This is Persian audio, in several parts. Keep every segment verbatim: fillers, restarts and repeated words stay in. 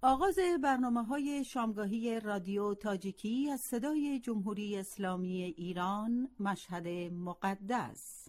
آغاز برنامه‌های شامگاهی رادیو تاجیکی از صدای جمهوری اسلامی ایران، مشهد مقدس.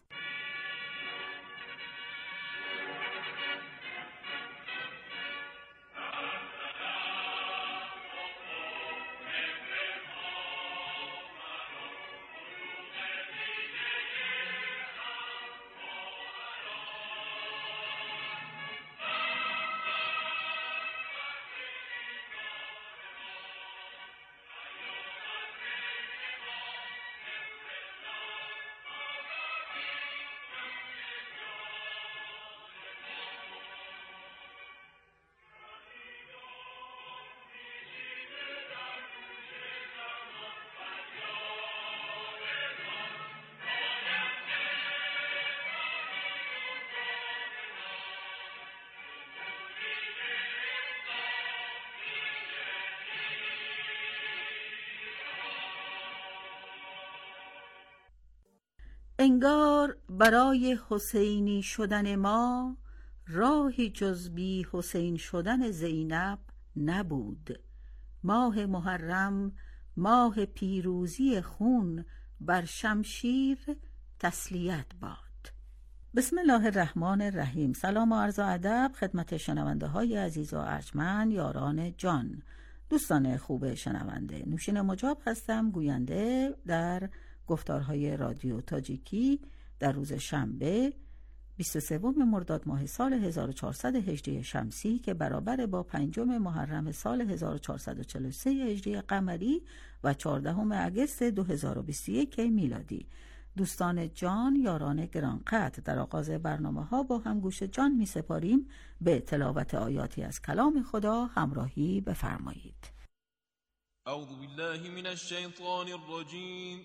انگار برای حسینی شدن ما راهی جز بی حسین شدن زینب نبود. ماه محرم، ماه پیروزی خون بر شمشیر، تسلیت باد. بسم الله الرحمن الرحیم. سلام و عرض ادب خدمت شنونده های عزیز و ارجمند، یاران جان، دوستان خوب شنونده. نوشین مجاب هستم، گوینده در گفتارهای رادیو تاجیکی در روز شنبه بیست و سوم مرداد ماه سال هزار و چهارصد و هجری شمسی که برابر با پنجم محرم سال هزار و چهارصد و چهل و سه هجری قمری و چهاردهم اگست دو هزار و بیست و یک میلادی. دوستان جان، یاران گرانقدر، در آغاز برنامه ها با هم گوش جان می سپاریم به تلاوت آیاتی از کلام خدا. همراهی بفرمایید. اعوذ بالله من الشیطان الرجیم.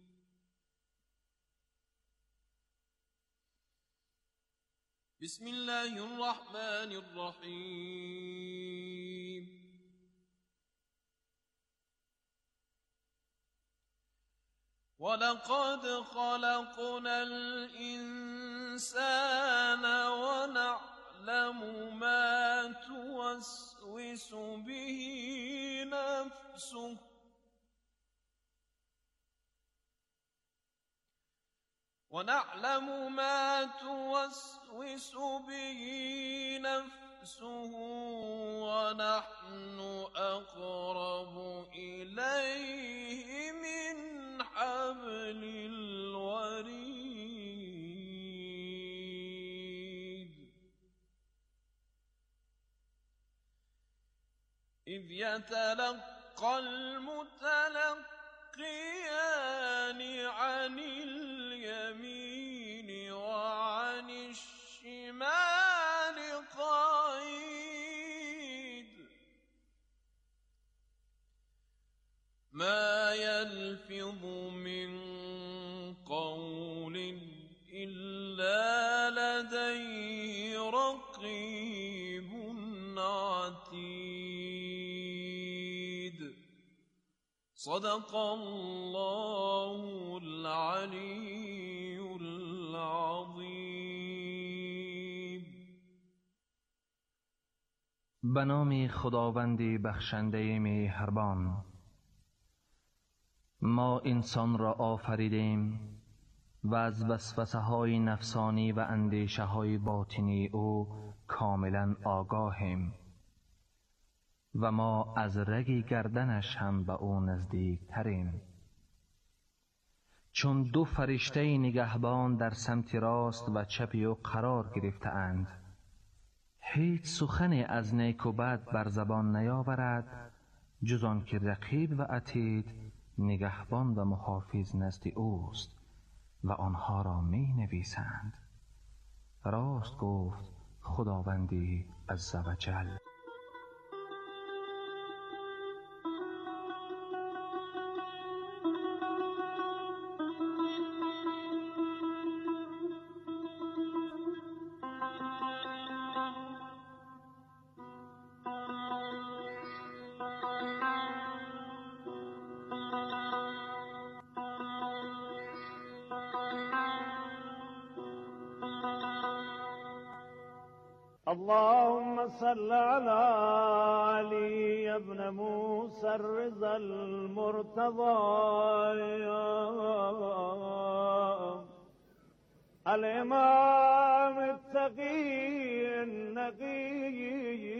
بسم الله الرحمن الرحیم. ولقد خلقنا الإنسان ونعلم ما توسوس به نفسه ونعلم ما توسوس به نفسه ونحن أقرب إليه من حبل الوريد إذ يتلقى المتلقيان عن اليمين وعن الشمال قعيد ما يلفظ من قول إلا لديه رقيب عتيد. صدق الله العلي العظیم. به نام خداوند بخشنده مهربان. ما انسان را آفریدیم و از وسوسه های نفسانی و اندیشه های باطنی او کاملا آگاهیم و ما از رگ گردنش هم به او نزدیک تریم. چون دو فرشته نگهبان در سمت راست و چپ او قرار گرفته اند، هیچ سخن از نیک و بد بر زبان نیاورد جز آن که رقیب و عتید، نگهبان و محافظ نزد اوست و آنها را می نویسند. راست گفت خداوندی عزوجل. اللهم صل على علي ابن موسى الرضا المرتضى الإمام التقي النقي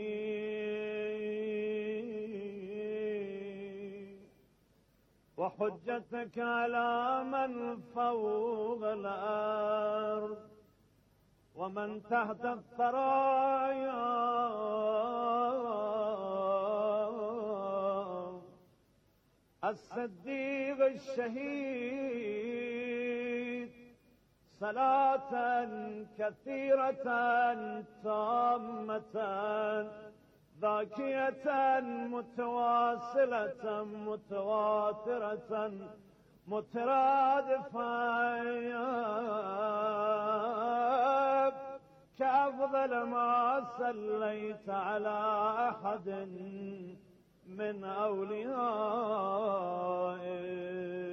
وحجتك على من فوق الأرض ومن تحت الثرايا الصديق الشهيد صلاة كثيرة تامة ذاكية متواصلة متواترة مترادفة كأفضل ما صليت على أحد من أوليائك.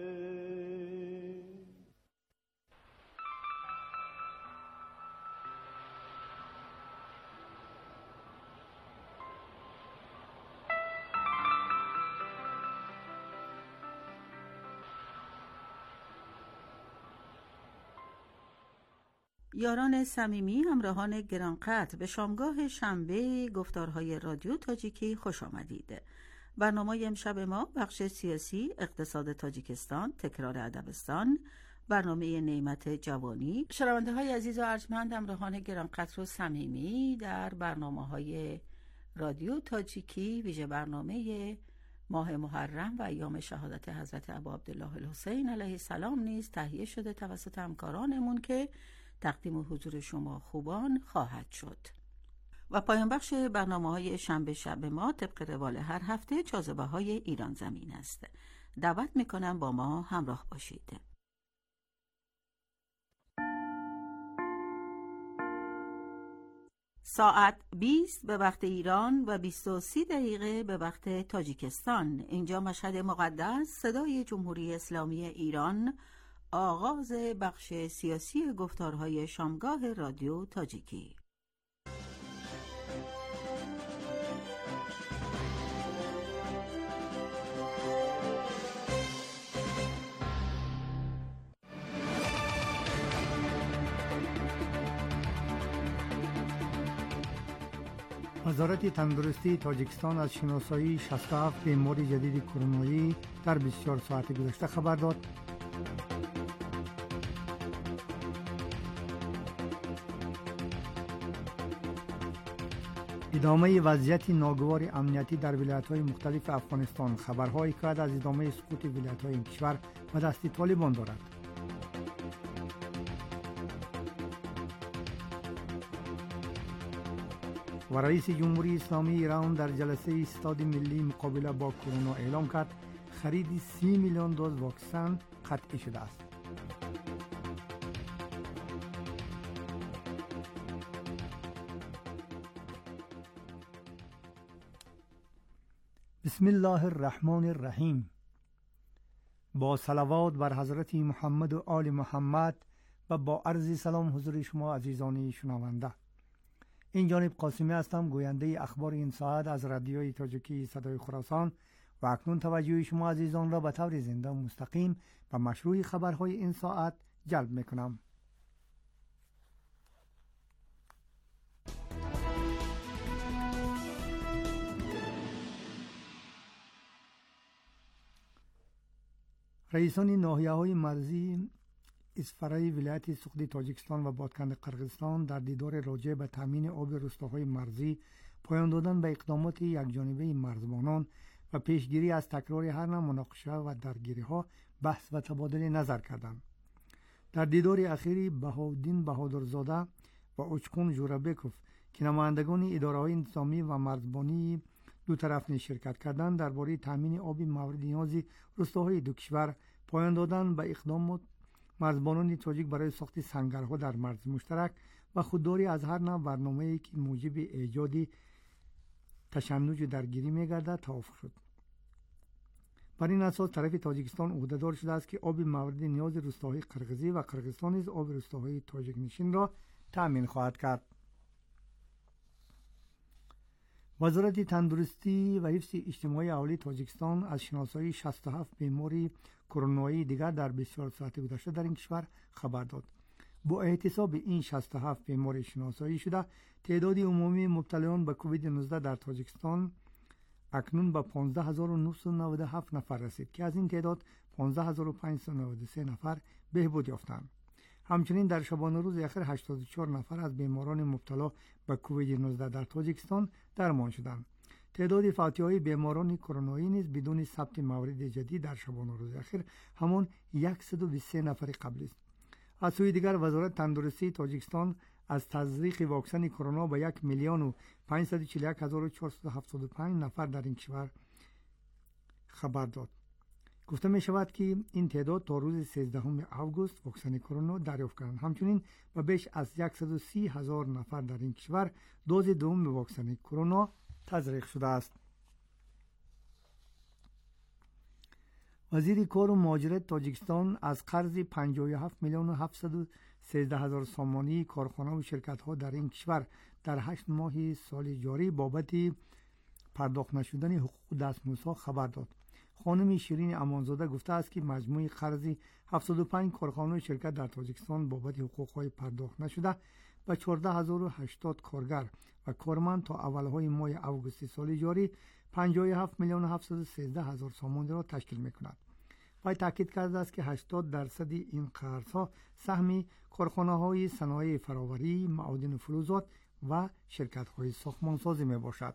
یاران صمیمی، همراهان گرانقدر، به شامگاه شنبه گفتارهای رادیو تاجیکی خوش آمدید. برنامه امشب ما بخش سیاسی، اقتصاد تاجیکستان، تکرار ادبستان، برنامه نعمت جوانی. شنونده های عزیز و ارجمند، همراهان گرانقدر و صمیمی، در برنامه های رادیو تاجیکی ویژه برنامه ماه محرم و ایام شهادت حضرت ابا عبدالله الحسین علیه السلام نیز تهیه شده توسط همکارانمون که تقدیم حضور شما خوبان خواهد شد. و پایان بخش برنامه‌های شنبه شب ما طبق روال هر هفته جاذبه های ایران زمین است. دعوت میکنم با ما همراه باشید. ساعت بیست به وقت ایران و بیست و سی دقیقه به وقت تاجیکستان. اینجا مشهد مقدس، صدای جمهوری اسلامی ایران، آغاز بخش سیاسی گفتارهای شامگاه رادیو تاجیکی. وزارت تندرستی تاجیکستان از شناسایی شصت و هفت بیمار جدید کرونایی در بیست و چهار ساعت گذشته خبر داد. ادامه وضعیت ناگوار امنیتی در ولایت‌های مختلف افغانستان خبرهایی که از ادامه سقوط ولایت‌های این کشور به دست طالبان دارد. و رئیس جمهوری اسلامی ایران در جلسه استاد ملی مقابله با کرونا اعلام کرد خرید سی میلیون دوز واکسن قطعی شده است. بسم الله الرحمن الرحیم. با صلوات بر حضرت محمد و آل محمد و با عرض سلام حضور شما عزیزان شنونده. این جانب قاسمی هستم، گوینده اخبار این ساعت از رادیوی تاجیکی صدای خراسان و اکنون توجه شما عزیزان را به طور زنده و مستقیم به مشروع خبرهای این ساعت جلب میکنم. رئیسان ناحیه‌های مرزی اسفرای ولایت سقدی تاجیکستان و بادکند قرقیزستان در دیدار راجع به تامین آب روستاهای مرزی پایان دادن به اقدامات یکجانبه مرزبانان و پیشگیری از تکرار هر نوع مناقشه و درگیری‌ها بحث و تبادل نظر کردند. در دیدار اخیری بهاءالدین بهادرزاده و اوچکون جورابکوف که نمایندگان اداره‌های انتظامی و مرزبانی دو طرف شرکت کردند درباره تامین آب مورد نیاز روستاهای دو کشور پایان دادن به اقدامات مرزبانان تاجیک برای ساخت سنگرها در مرز مشترک و خودداری از هر نوع برنامه‌ای که موجب ایجاد تشنج و درگیری می‌گردد توافق شد. بر این اساس طرف تاجیکستان عهده‌دار شده است که آب مورد نیاز روستاهای قرقیزی و قرقیزستان نیز آب روستاهای تاجیک نشین را تأمین خواهد کرد. وزارت تندرستی و حفظ اجتماعی اهالی تاجیکستان از شناسایی شصت و هفت بیماری کرونایی دیگر در بیست و چهار ساعت گذشته در این کشور خبر داد. با احتساب این شصت و هفت بیماری شناسایی شده، تعداد عمومی مبتلایان به کووید نوزده در تاجیکستان اکنون به پانزده هزار و نهصد و نود و هفت نفر رسید که از این تعداد پانزده هزار و پانصد و نود و سه نفر بهبود یافتند. همچنین در شبانه روز اخیر هشتاد و چهار نفر از بیماران مبتلا به کووید نوزده در تاجیکستان درمان شدند. تعداد فوتی‌های بیماران کرونایی نیز بدون ثبت موارد جدید در شبانه روز اخیر همان صد و بیست و سه نفر قبلی است. از سوی دیگر وزارت تندرستی تاجیکستان از تزریق واکسن کرونا به یک میلیون و پانصد و چهل و یک هزار و چهارصد و هفتاد و پنج نفر در این کشور خبر داد. گفته می شود که این تعداد تا روز سیزدهم آگوست واکسن کرونا دریافت کردند. همچنین به بیش از صد و سی هزار نفر در این کشور دوز دوم واکسن کرونا تزریق شده است. وزیر کار و مهاجرت تاجیکستان از قرض پنجاه و هفت میلیون و هفتصد و سیزده هزار سامانی کارخانه و شرکت ها در این کشور در هشت ماه سال جاری بابت پرداخت نشدن حقوق دستمزدها خبر داد. خانم شیرین امانزاده گفته است که مجموع قرض هفتاد و پنج کارخانه و شرکت در تاجیکستان بابت حقوق های پرداخت نشده به چهارده هزار و هشتاد کارگر و کارمند تا اولهای ماه اوگوست سال جاری پنجاه و هفت میلیون و هفتصد و سیزده هزار سامان را تشکیل می‌کند. وی تاکید کرده است که هشتاد درصد این قرض‌ها سهم کارخانه‌های صنایع فراوری، معادن و فلزات و شرکت‌های ساختمانسازی میباشد.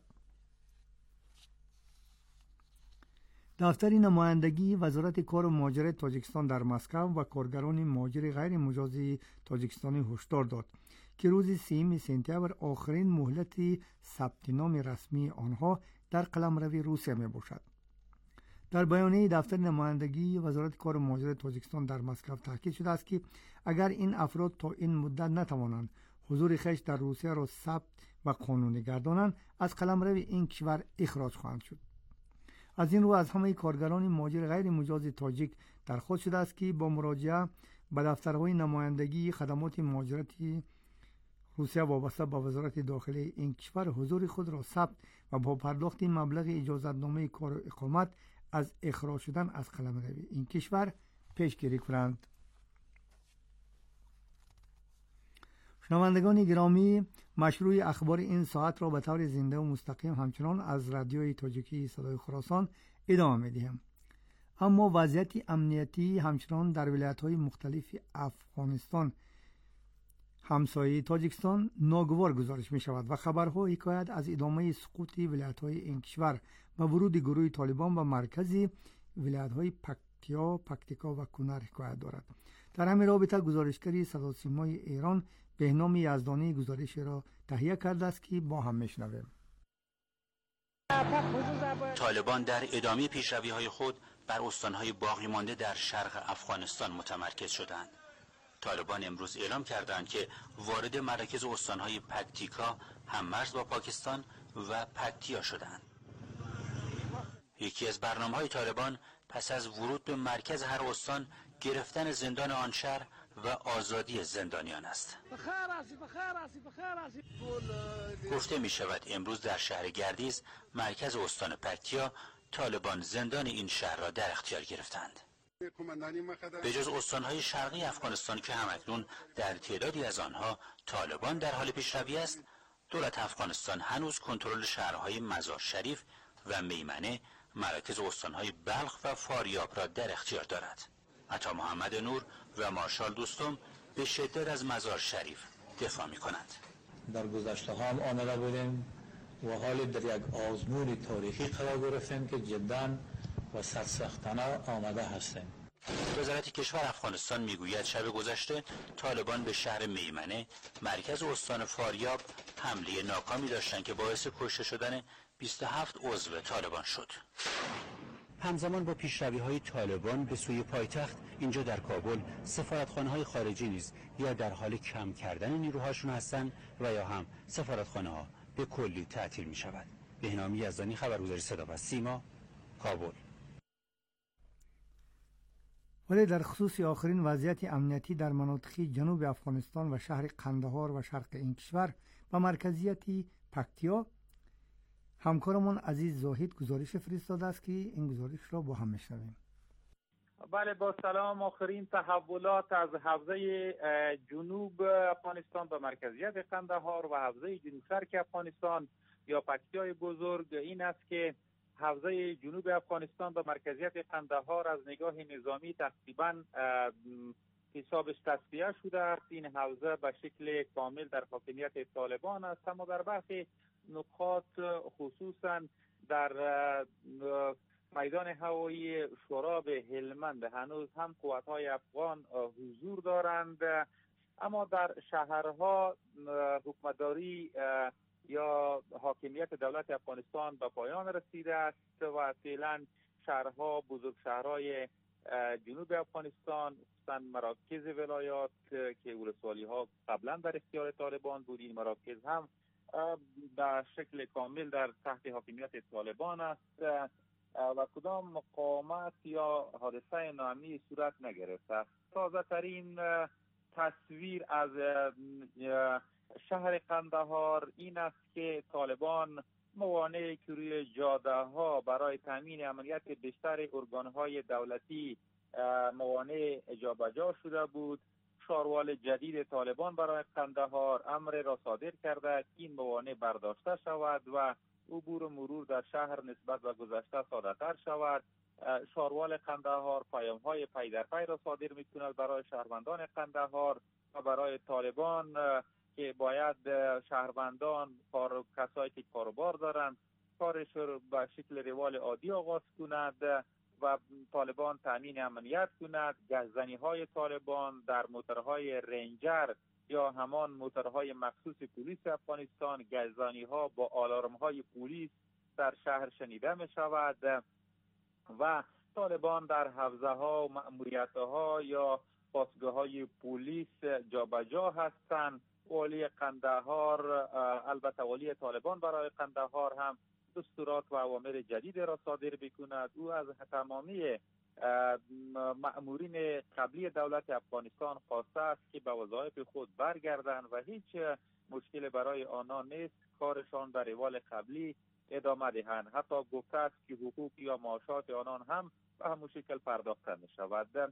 دفتر نمایندگی وزارت کار و مهاجرت تاجیکستان در مسکو و کارگران مهاجر غیر مجازی تاجیکستانی هشدار داد که روز سوم سپتامبر آخرین مهلت ثبت نام رسمی آنها در قلمرو روسیه می باشد. در بیانیه دفتر نمایندگی وزارت کار و مهاجرت تاجیکستان در مسکو تاکید شده است که اگر این افراد تا این مدت نتوانند حضور خویش در روسیه را ثبت و قانونی گردانند، از قلمرو این کشور اخراج خواهند شد. از این رو از همه کارگران مهاجر غیر مجاز تاجیک درخواست شده است که با مراجعه به دفترهای نمایندگی خدمات مهاجرتی روسیه وابسته به وزارت داخلی این کشور حضور خود را ثبت و با پرداخت مبلغ اجازتنامه کار و اقامت از اخراج شدن از قلمرو این کشور پیشگیری کنند. شنوندگان گرامی، مشروع اخبار این ساعت را به طور زنده و مستقیم همچنان از رادیوی تاجیکی صدای خراسان ادامه می‌دهیم. اما وضعیت امنیتی همچنان در ولایت‌های مختلف افغانستان همسایه تاجیکستان ناگوار گزارش می شود و خبرها حکایت از ادامه سقوط ولایت‌های این کشور و ورود گروه طالبان به مرکزی ولایت‌های پکتیا، پکتیکا و کنر حکایت دارد. در همین رابطه گزارشگری صدا سیمای ایران بهنام یزدانی گزارش را تهیه کرده است که با هم میشنویم. طالبان در ادامه پیشروی‌های خود بر استان‌های باقی مانده در شرق افغانستان متمرکز شدند. طالبان امروز اعلام کردند که وارد مراکز استان‌های پکتیکا، هم‌مرز با پاکستان و پکتیا شدند. یکی از برنامه‌های طالبان پس از ورود به مرکز هر استان گرفتن زندان آن شهر و آزادی زندانیان است. گفته می شود امروز در شهر گردیز، مرکز استان پکتیا، طالبان زندان این شهر را در اختیار گرفتند. به جز استانهای شرقی افغانستان که همکنون در تعدادی از آنها طالبان در حال پیشروی است، دولت افغانستان هنوز کنترل شهرهای مزار شریف و میمنه، مراکز استانهای بلخ و فاریاب را در اختیار دارد. عطا محمد نور و مارشال دوستم به شدت از مزار شریف دفاع می کنند. در گذشته ها هم آمده بودیم و حال در یک آزمون تاریخی قرار گرفتیم که جدا و سرسختانه آمده هستیم. وزارت کشور افغانستان میگوید شب گذشته طالبان به شهر میمنه، مرکز استان فاریاب، حمله ناکامی داشتند که باعث کشته شدن بیست و هفت عضو طالبان شد. همزمان با پیشروی‌های طالبان به سوی پایتخت، اینجا در کابل سفارتخانه‌های خارجی نیز یا در حال کم کردن نیروهاشون هستند و یا هم سفارتخانه‌ها به کلی تعطیل می‌شود. بهنام یزدانی، خبرگزاری صدا و سیما، کابل. ولی در خصوص آخرین وضعیت امنیتی در مناطق جنوب افغانستان و شهر قندهار و شرق این کشور و مرکزیت پکتیا، همکارمون عزیز زاهد گزارش فرستاده است که این گزارش را با هم میشنویم. بله، با سلام. آخرین تحولات از حوزه جنوب افغانستان به مرکزیت قندهار و حوزه جنوب شرق افغانستان یا پکتیای بزرگ این است که حوزه جنوب افغانستان به مرکزیت قندهار از نگاه نظامی تقریبا حسابش تصفیه شده است. این حوزه به شکل کامل در حاکمیت طالبان است، اما در برخی نقاط خصوصا در میدان هوایی شوراب هلمند هنوز هم قوت‌های افغان حضور دارند، اما در شهرها حکومتداری یا حاکمیت دولت افغانستان به پایان رسیده است و فعلا شهرها بزرگ شهرهای جنوب افغانستان خصوصا مراکز ولایات که ولسوالی ها قبلا در اختیار طالبان بود، این مراکز هم به شکل کامل در تحت حاکمیت طالبان است و کدام مقاومت یا حادثه ناامنی صورت نگرفته. تازه ترین تصویر از شهر قندهار این است که طالبان موانعی که روی جاده ها برای تامین امنیت بیشتر ارگان های دولتی موانع جابجا شده بود، شاروال جدید طالبان برای قندهار امر را صادر کرده که این موانع برداشته شود و عبور و مرور در شهر نسبت به گذشته ساده‌تر شود. شاروال قندهار پیام های پی در پی را صادر می‌کند برای شهروندان قندهار و برای طالبان که باید شهروندان کار کسایی که کاروبار دارند کارش را به شکل روال عادی آغاز کند و طالبان تامین امنیت کند. گزدنی های طالبان در موترهای رنجر یا همان موترهای مخصوص پلیس افغانستان، گزدنی ها با آلارم های پلیس در شهر شنیده می شود و طالبان در حوزه ها و مأموریت ها یا پاسگاه های پلیس جابجا هستند. والی قندهار، البته والی طالبان برای قندهار هم دستورات و اوامر جدید را صادر بکند. او از تمامی مأمورین قبلی دولت افغانستان خواسته است که به وظایف خود برگردند و هیچ مشکل برای آنها نیست، کارشان در روال قبلی ادامه دهند. حتی گفته است که حقوق یا معاشات آنان هم به همون شکل پرداخته می شود.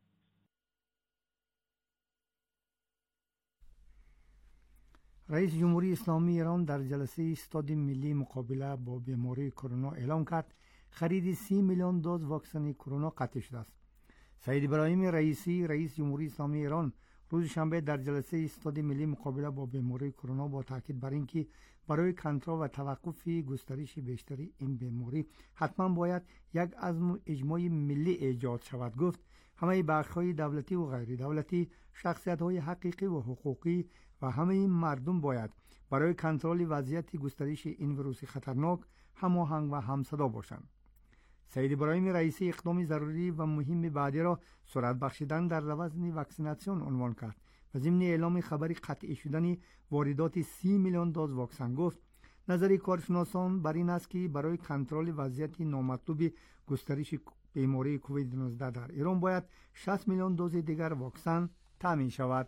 رئیس جمهوری اسلامی ایران در جلسه استاد ملی مقابله با بیماری کرونا اعلام کرد خرید سی میلیون دوز واکسن کرونا قطع شده است. سید ابراهیم رئیسی رئیس جمهوری اسلامی ایران روز شنبه در جلسه استاد ملی مقابله با بیماری کرونا با تاکید بر اینکه برای کنترل و توقف گسترش بیشتری این بیماری حتما باید یک عزم اجماع ملی ایجاد شود گفت همه بخش‌های دولتی و غیر دولتی، شخصیت‌های حقیقی و حقوقی و همه مردم باید برای کنترل وضعیت گسترش این ویروس خطرناک هماهنگ و همصدا باشند. سید ابراهیم رئیسی اقدام ضروری و مهم بعدی را سرعت بخشیدن در روند واکسیناسیون عنوان کرد و ضمن اعلام خبر قطعی شدن واردات سی میلیون دوز واکسن گفت نظر کارشناسان بر این است که برای کنترل وضعیت نامطلوب گسترش بیماری کووید نوزده در ایران باید شصت میلیون دوز دیگر واکسن تامین شود.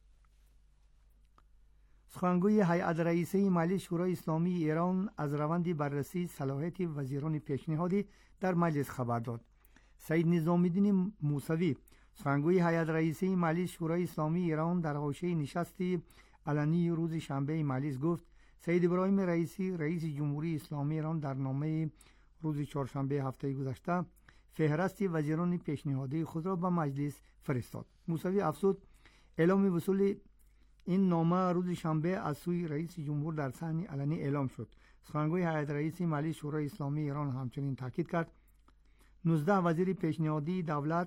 سخنگوی هیئت رئیسه مجلس شورای اسلامی ایران از روند بررسی صلاحیت وزیران پیشنهادی در مجلس خبر داد. سید نظام الدین موسوی سخنگوی هیئت رئیسه مجلس شورای اسلامی ایران در حاشیه نشست علنی روز شنبه مجلس گفت سید ابراهیم رئیسی رئیس جمهوری اسلامی ایران در نامه روز چهارشنبه هفته گذشته فهرست وزیران پیشنهادی خود را به مجلس فرستاد. موسوی افزود اعلام وصول این نامه روز شنبه از سوی رئیس جمهور در صحن علنی اعلام شد. سخنگوی هیئت رئیسه مجلس شورای اسلامی ایران همچنین تاکید کرد نوزده وزیر پیشنهادی دولت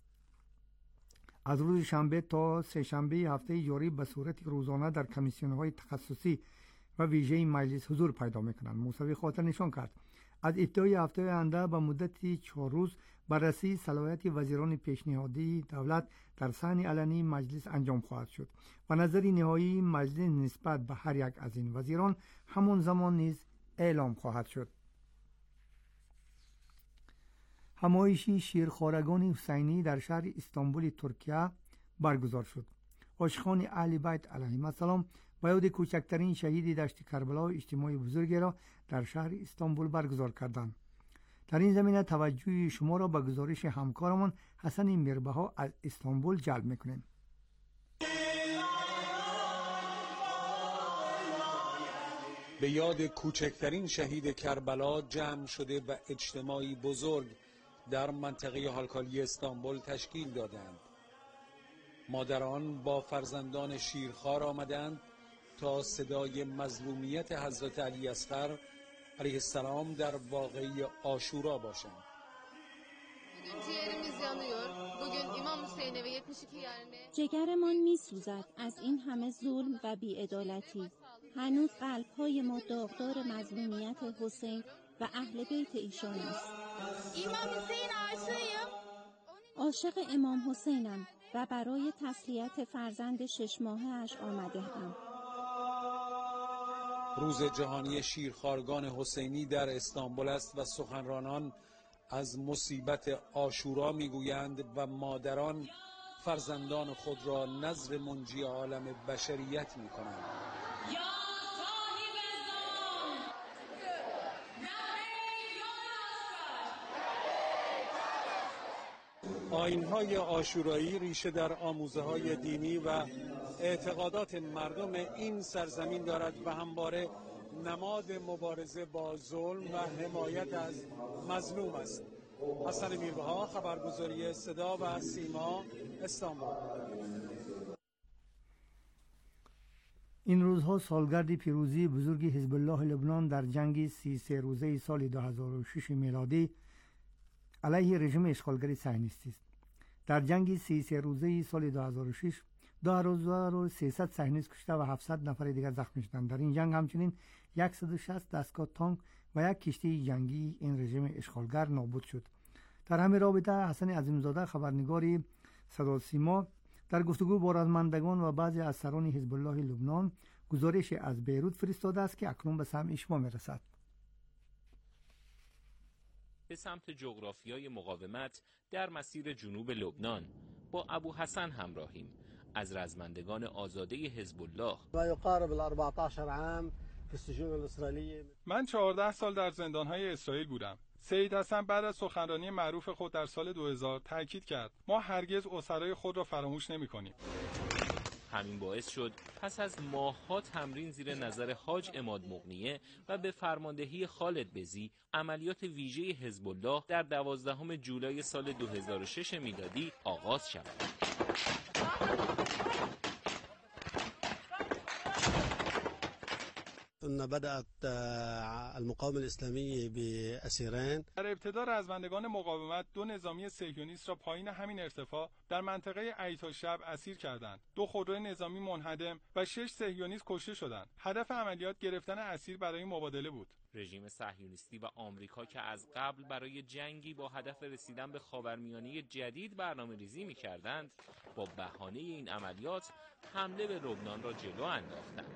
از روز شنبه تا سه شنبه هفته جاری به صورت روزانه در کمیسیون‌های تخصصی و ویژه مجلس حضور پیدا می‌کنند. موسوی خاطر نشان کرد از ابتدای هفته آینده به مدت چهار روز بررسی صلاحیت وزیران پیشنهادی دولت در صحن علنی مجلس انجام خواهد شد و نظر نهایی مجلس نسبت به هر یک از این وزیران همان زمان نیز اعلام خواهد شد. همایشی شیرخوارگان حسینی در شهر استانبول ترکیه برگزار شد. عاشقان اهل بیت علیهم السلام به یاد کوچکترین شهید دشت کربلا اجتماع بزرگی را در شهر استانبول برگزار کردند. در این زمینه توجه شما را به گزارش همکارمان حسن میربها از استانبول جلب میکنیم. به یاد کوچکترین شهید کربلا جمع شده و اجتماعی بزرگ در منطقه هالکالی استانبول تشکیل دادند. مادران با فرزندان شیرخوار آمدند تا صدای مظلومیت حضرت علی اصغر علیه السلام در واقعه عاشورا باشند. جگرمان می سوزد از این همه ظلم و بی‌عدالتی. هنوز قلب‌های ما داغدار مظلومیت حسین و اهل بیت ایشان است. عاشق امام حسینم و برای تسلیت فرزند شش ماهه‌اش آمده‌ام. روز جهانی شیرخوارگان حسینی در استانبول است و سخنرانان از مصیبت عاشورا میگویند و مادران فرزندان خود را نذر منجی عالم بشریت میکنند. آیین‌های عاشورایی ریشه در آموزه‌های دینی و اعتقادات مردم این سرزمین دارد و همواره نماد مبارزه با ظلم و حمایت از مظلوم است. حسن میربها، خبرگزاری صدا و سیما، استانبول. این روزها سالگرد پیروزی بزرگ حزب الله لبنان در جنگ سی و سه روزه سال دو هزار و شش میلادی علیه رژیم اشغالگری صهیونیستی است. در جنگ سی و سه روزه سال دو هزار و شش دو هزار و سیصد صهیونیست کشته و هفتصد نفر دیگر زخمی شدند. در این جنگ همچنین صد و شصت دستگاه تانک و یک کشتی جنگی این رژیم اشغالگر نابود شد. در همین رابطه حسن عظیمزاده، خبرنگاری صدا سیما، در گفتگو با رزمندگان و بعضی از سران حزب الله لبنان گزارش از بیروت فرستاده است که اکنون به سمع شما میرسد. به سمت جغرافیای مقاومت در مسیر جنوب لبنان با ابو حسن همراهیم از رزمندگان آزاده حزب الله. من چهارده سال در زندانهای اسرائیل بودم. سید حسن بعد از سخنرانی معروف خود در سال دو هزار تاکید کرد ما هرگز اسرای خود را فراموش نمی‌کنیم. همین باعث شد پس از ماه‌ها تمرین زیر نظر حاج عماد مغنیه و به فرماندهی خالد بزی عملیات ویژه حزب الله در دوازدهم جولای سال دو هزار و شش میلادی آغاز شد. بدأت المقاومة الإسلامية بأسيرين. در ابتدا رزمندگان مقاومت دو نظامی صهیونیست را پایین همین ارتفاع در منطقه عیتا شب اسیر کردند. دو خودروی نظامی منهدم و شش صهیونیست کشته شدند. هدف عملیات گرفتن اسیر برای مبادله بود. رژیم صهیونیستی و آمریکا که از قبل برای جنگی با هدف رسیدن به خاورمیانه جدید برنامه‌ریزی می‌کردند، با بهانه این عملیات حمله به لبنان را جلو انداختند.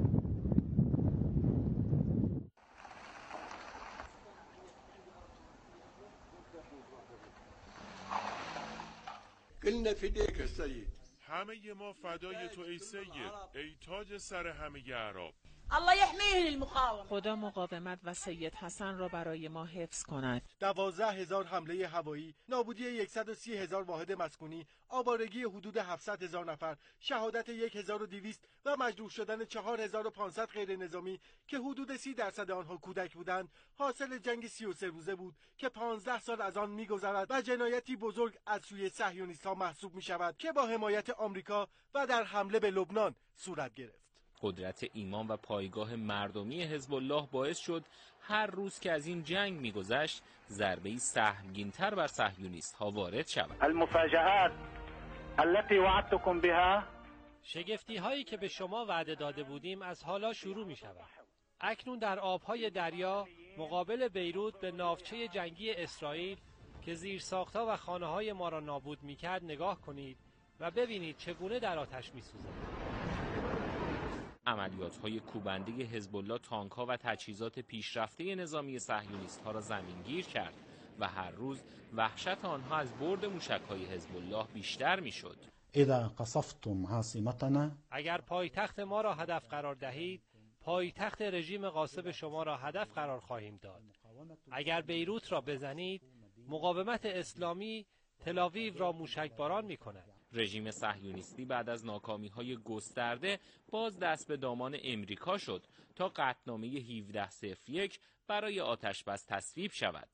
همه ما فدای تو ای سید، ای تاج سر همه اعراب. الله یحمیه المقاومه. خدا مقاومت و سید حسن را برای ما حفظ کند. دوازده هزار حمله هوایی، نابودی صد و سی هزار واحد مسکونی، آوارگی حدود هفتصد هزار نفر، شهادت هزار و دویست و مجروح شدن چهار هزار و پانصد غیر نظامی که حدود سی درصد آنها کودک بودند، حاصل جنگ سی و سه روزه بود که پانزده سال از آن می‌گذرد و جنایتی بزرگ از سوی صهیونیست‌ها محسوب می‌شود که با حمایت آمریکا و در حمله به لبنان صورت گرفت. قدرت ایمان و پایگاه مردمی حزب الله باعث شد هر روز که از این جنگ می‌گذشت ضربه‌ای سهمگین‌تر بر صهیونیست‌ها وارد شود. المفاجآت التي وعدتكم بها، شگفتی‌هایی که به شما وعده داده بودیم از حالا شروع می‌شود. اکنون در آب‌های دریا مقابل بیروت به ناوچه جنگی اسرائیل که زیرساخت‌ها و خانه‌های ما را نابود می‌کرد نگاه کنید و ببینید چگونه در آتش می‌سوزد. عملیات‌های کوبنده حزب الله تانک‌ها و تجهیزات پیشرفته نظامی صهیونیست‌ها را زمینگیر کرد و هر روز وحشت آنها از برد موشک‌های حزب الله بیشتر می‌شد. اذا قصفتم عاصمتنا اگر پایتخت ما را هدف قرار دهید، پایتخت رژیم غاصب شما را هدف قرار خواهیم داد. اگر بیروت را بزنید، مقاومت اسلامی تل‌آویو را موشکباران می‌کند. رژیم صهیونیستی بعد از ناکامی‌های گسترده باز دست به دامان امریکا شد تا قطعنامه هفده صفر یک برای آتش‌بس تصویب شود.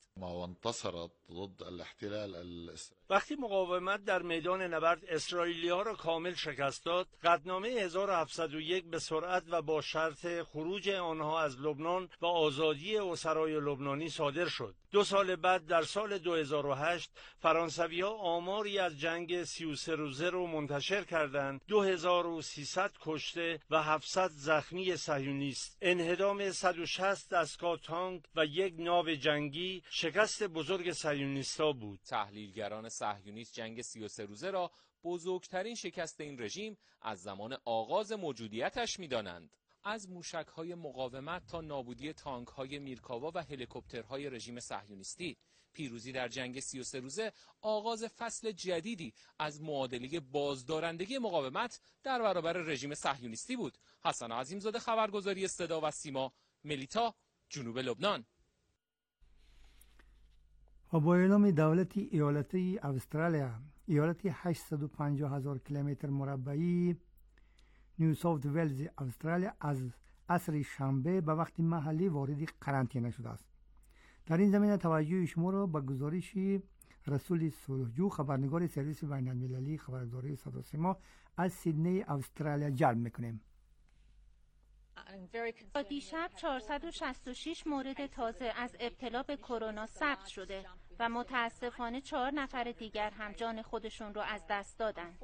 وقتی مقاومت در میدان نبرد اسرائیلی‌ها را کامل شکست داد، قطعنامه هزار و هفتصد و یک به سرعت و با شرط خروج آنها از لبنان و آزادی اسرای لبنانی صادر شد. دو سال بعد در سال دو هزار و هشت فرانسوی‌ها آماری از جنگ سی و سه روزه را منتشر کردند. دو هزار و سیصد کشته و هفتصد زخمی صهیونیست، انهدام صد و شصت دستگاه تانک و یک ناو جنگی شکست بزرگ صهیونیست‌ها بود. تحلیلگران صهیونیست جنگ سی و سه روزه را بزرگترین شکست این رژیم از زمان آغاز موجودیتش می‌دانند. از موشک‌های مقاومت تا نابودی تانک‌های میرکاوا و هلیکوپترهای رژیم صهیونیستی، پیروزی در جنگ سی و سه روزه آغاز فصل جدیدی از معادله بازدارندگی مقاومت در برابر رژیم صهیونیستی بود. حسن عظیمزاده، خبرگزاری صدا و سیما، ملیتا، جنوب لبنان. و با اعلام دولت ایالتی استرالیا، ایالت هشتصد و پنجاه هزار کیلومتر مربعی نیو ساوت ولز استرالیا از عصر شنبه به وقت محلی وارد قرنطینه شده است. در این زمینه توجه شما را به گزارش رسول صلحجو، خبرنگار سرویس بین المللی خبرگزاری صدا و سیما از سیدنی استرالیا جلب میکنیم. تا دیشب چهارصد و شصت و شش مورد تازه از ابتلا به کرونا ثبت شده و متاسفانه چهار نفر دیگر هم جان خودشون رو از دست دادن.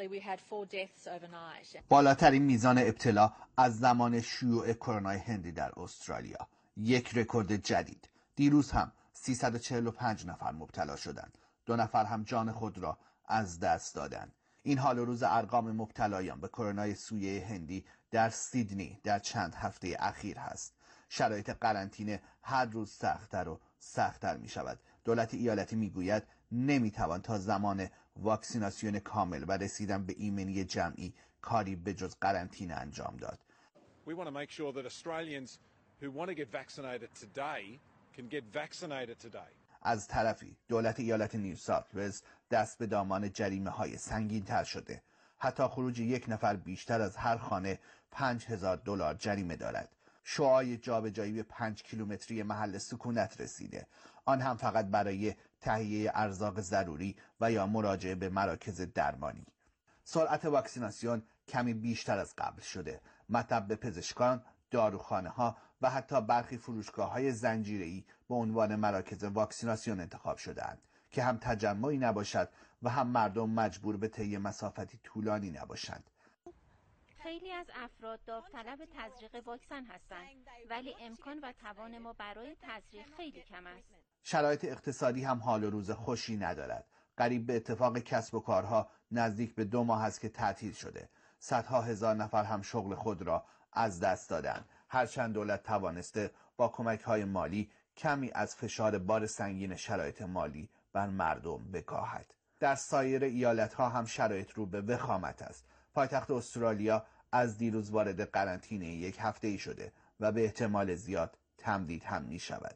بالاترین میزان ابتلا از زمان شیوع کرونا هندی در استرالیا، یک رکورد جدید. دیروز هم سیصد و چهل و پنج نفر مبتلا شدند. دو نفر هم جان خود را از دست دادند. این حال و روز ارقام مبتلایان به کرونا سویه هندی در سیدنی در چند هفته اخیر هست. شرایط قرنطینه هر روز سخت‌تر و سخت‌تر می شود. دولت ایالتی می گوید نمی توان تا زمان واکسیناسیون کامل و رسیدن به ایمنی جمعی کاری به جز قرنطینه انجام داد. We want to make sure that Australians who want to get vaccinated today can get vaccinated today. از طرفی دولت ایالت نیو ساوت ولز دست به دامان جریمه های سنگین تر شده. حتی خروج یک نفر بیشتر از هر خانه پنج هزار دلار جریمه دارد. شعاع جابجایی به پنج کیلومتری محل سکونت رسیده، آن هم فقط برای تهیه ارزاق ضروری و یا مراجعه به مراکز درمانی. سرعت واکسیناسیون کمی بیشتر از قبل شده. مطب پزشکان، داروخانه ها و حتی برخی فروشگاه های زنجیره‌ای به عنوان مراکز واکسیناسیون انتخاب شده‌اند که هم تجمعی نباشد و هم مردم مجبور به طی مسافتی طولانی نباشند. خیلی از افراد داوطلب تزریق واکسن هستند، ولی امکان و توان ما برای تزریق خیلی کم است. شرایط اقتصادی هم حال و روز خوشی ندارد. قریب به اتفاق کسب و کارها نزدیک به دو ماه است که تعطیل شده. صدها هزار نفر هم شغل خود را از دست دادند. هرچند دولت توانسته با کمک‌های مالی کمی از فشار بار سنگین شرایط مالی بر مردم بکاهد. در سایر ایالت‌ها هم شرایط رو به وخامت است. پایتخت استرالیا از دیروز وارد قرنطینه یک هفته‌ای شده و به احتمال زیاد تمدید هم می شود.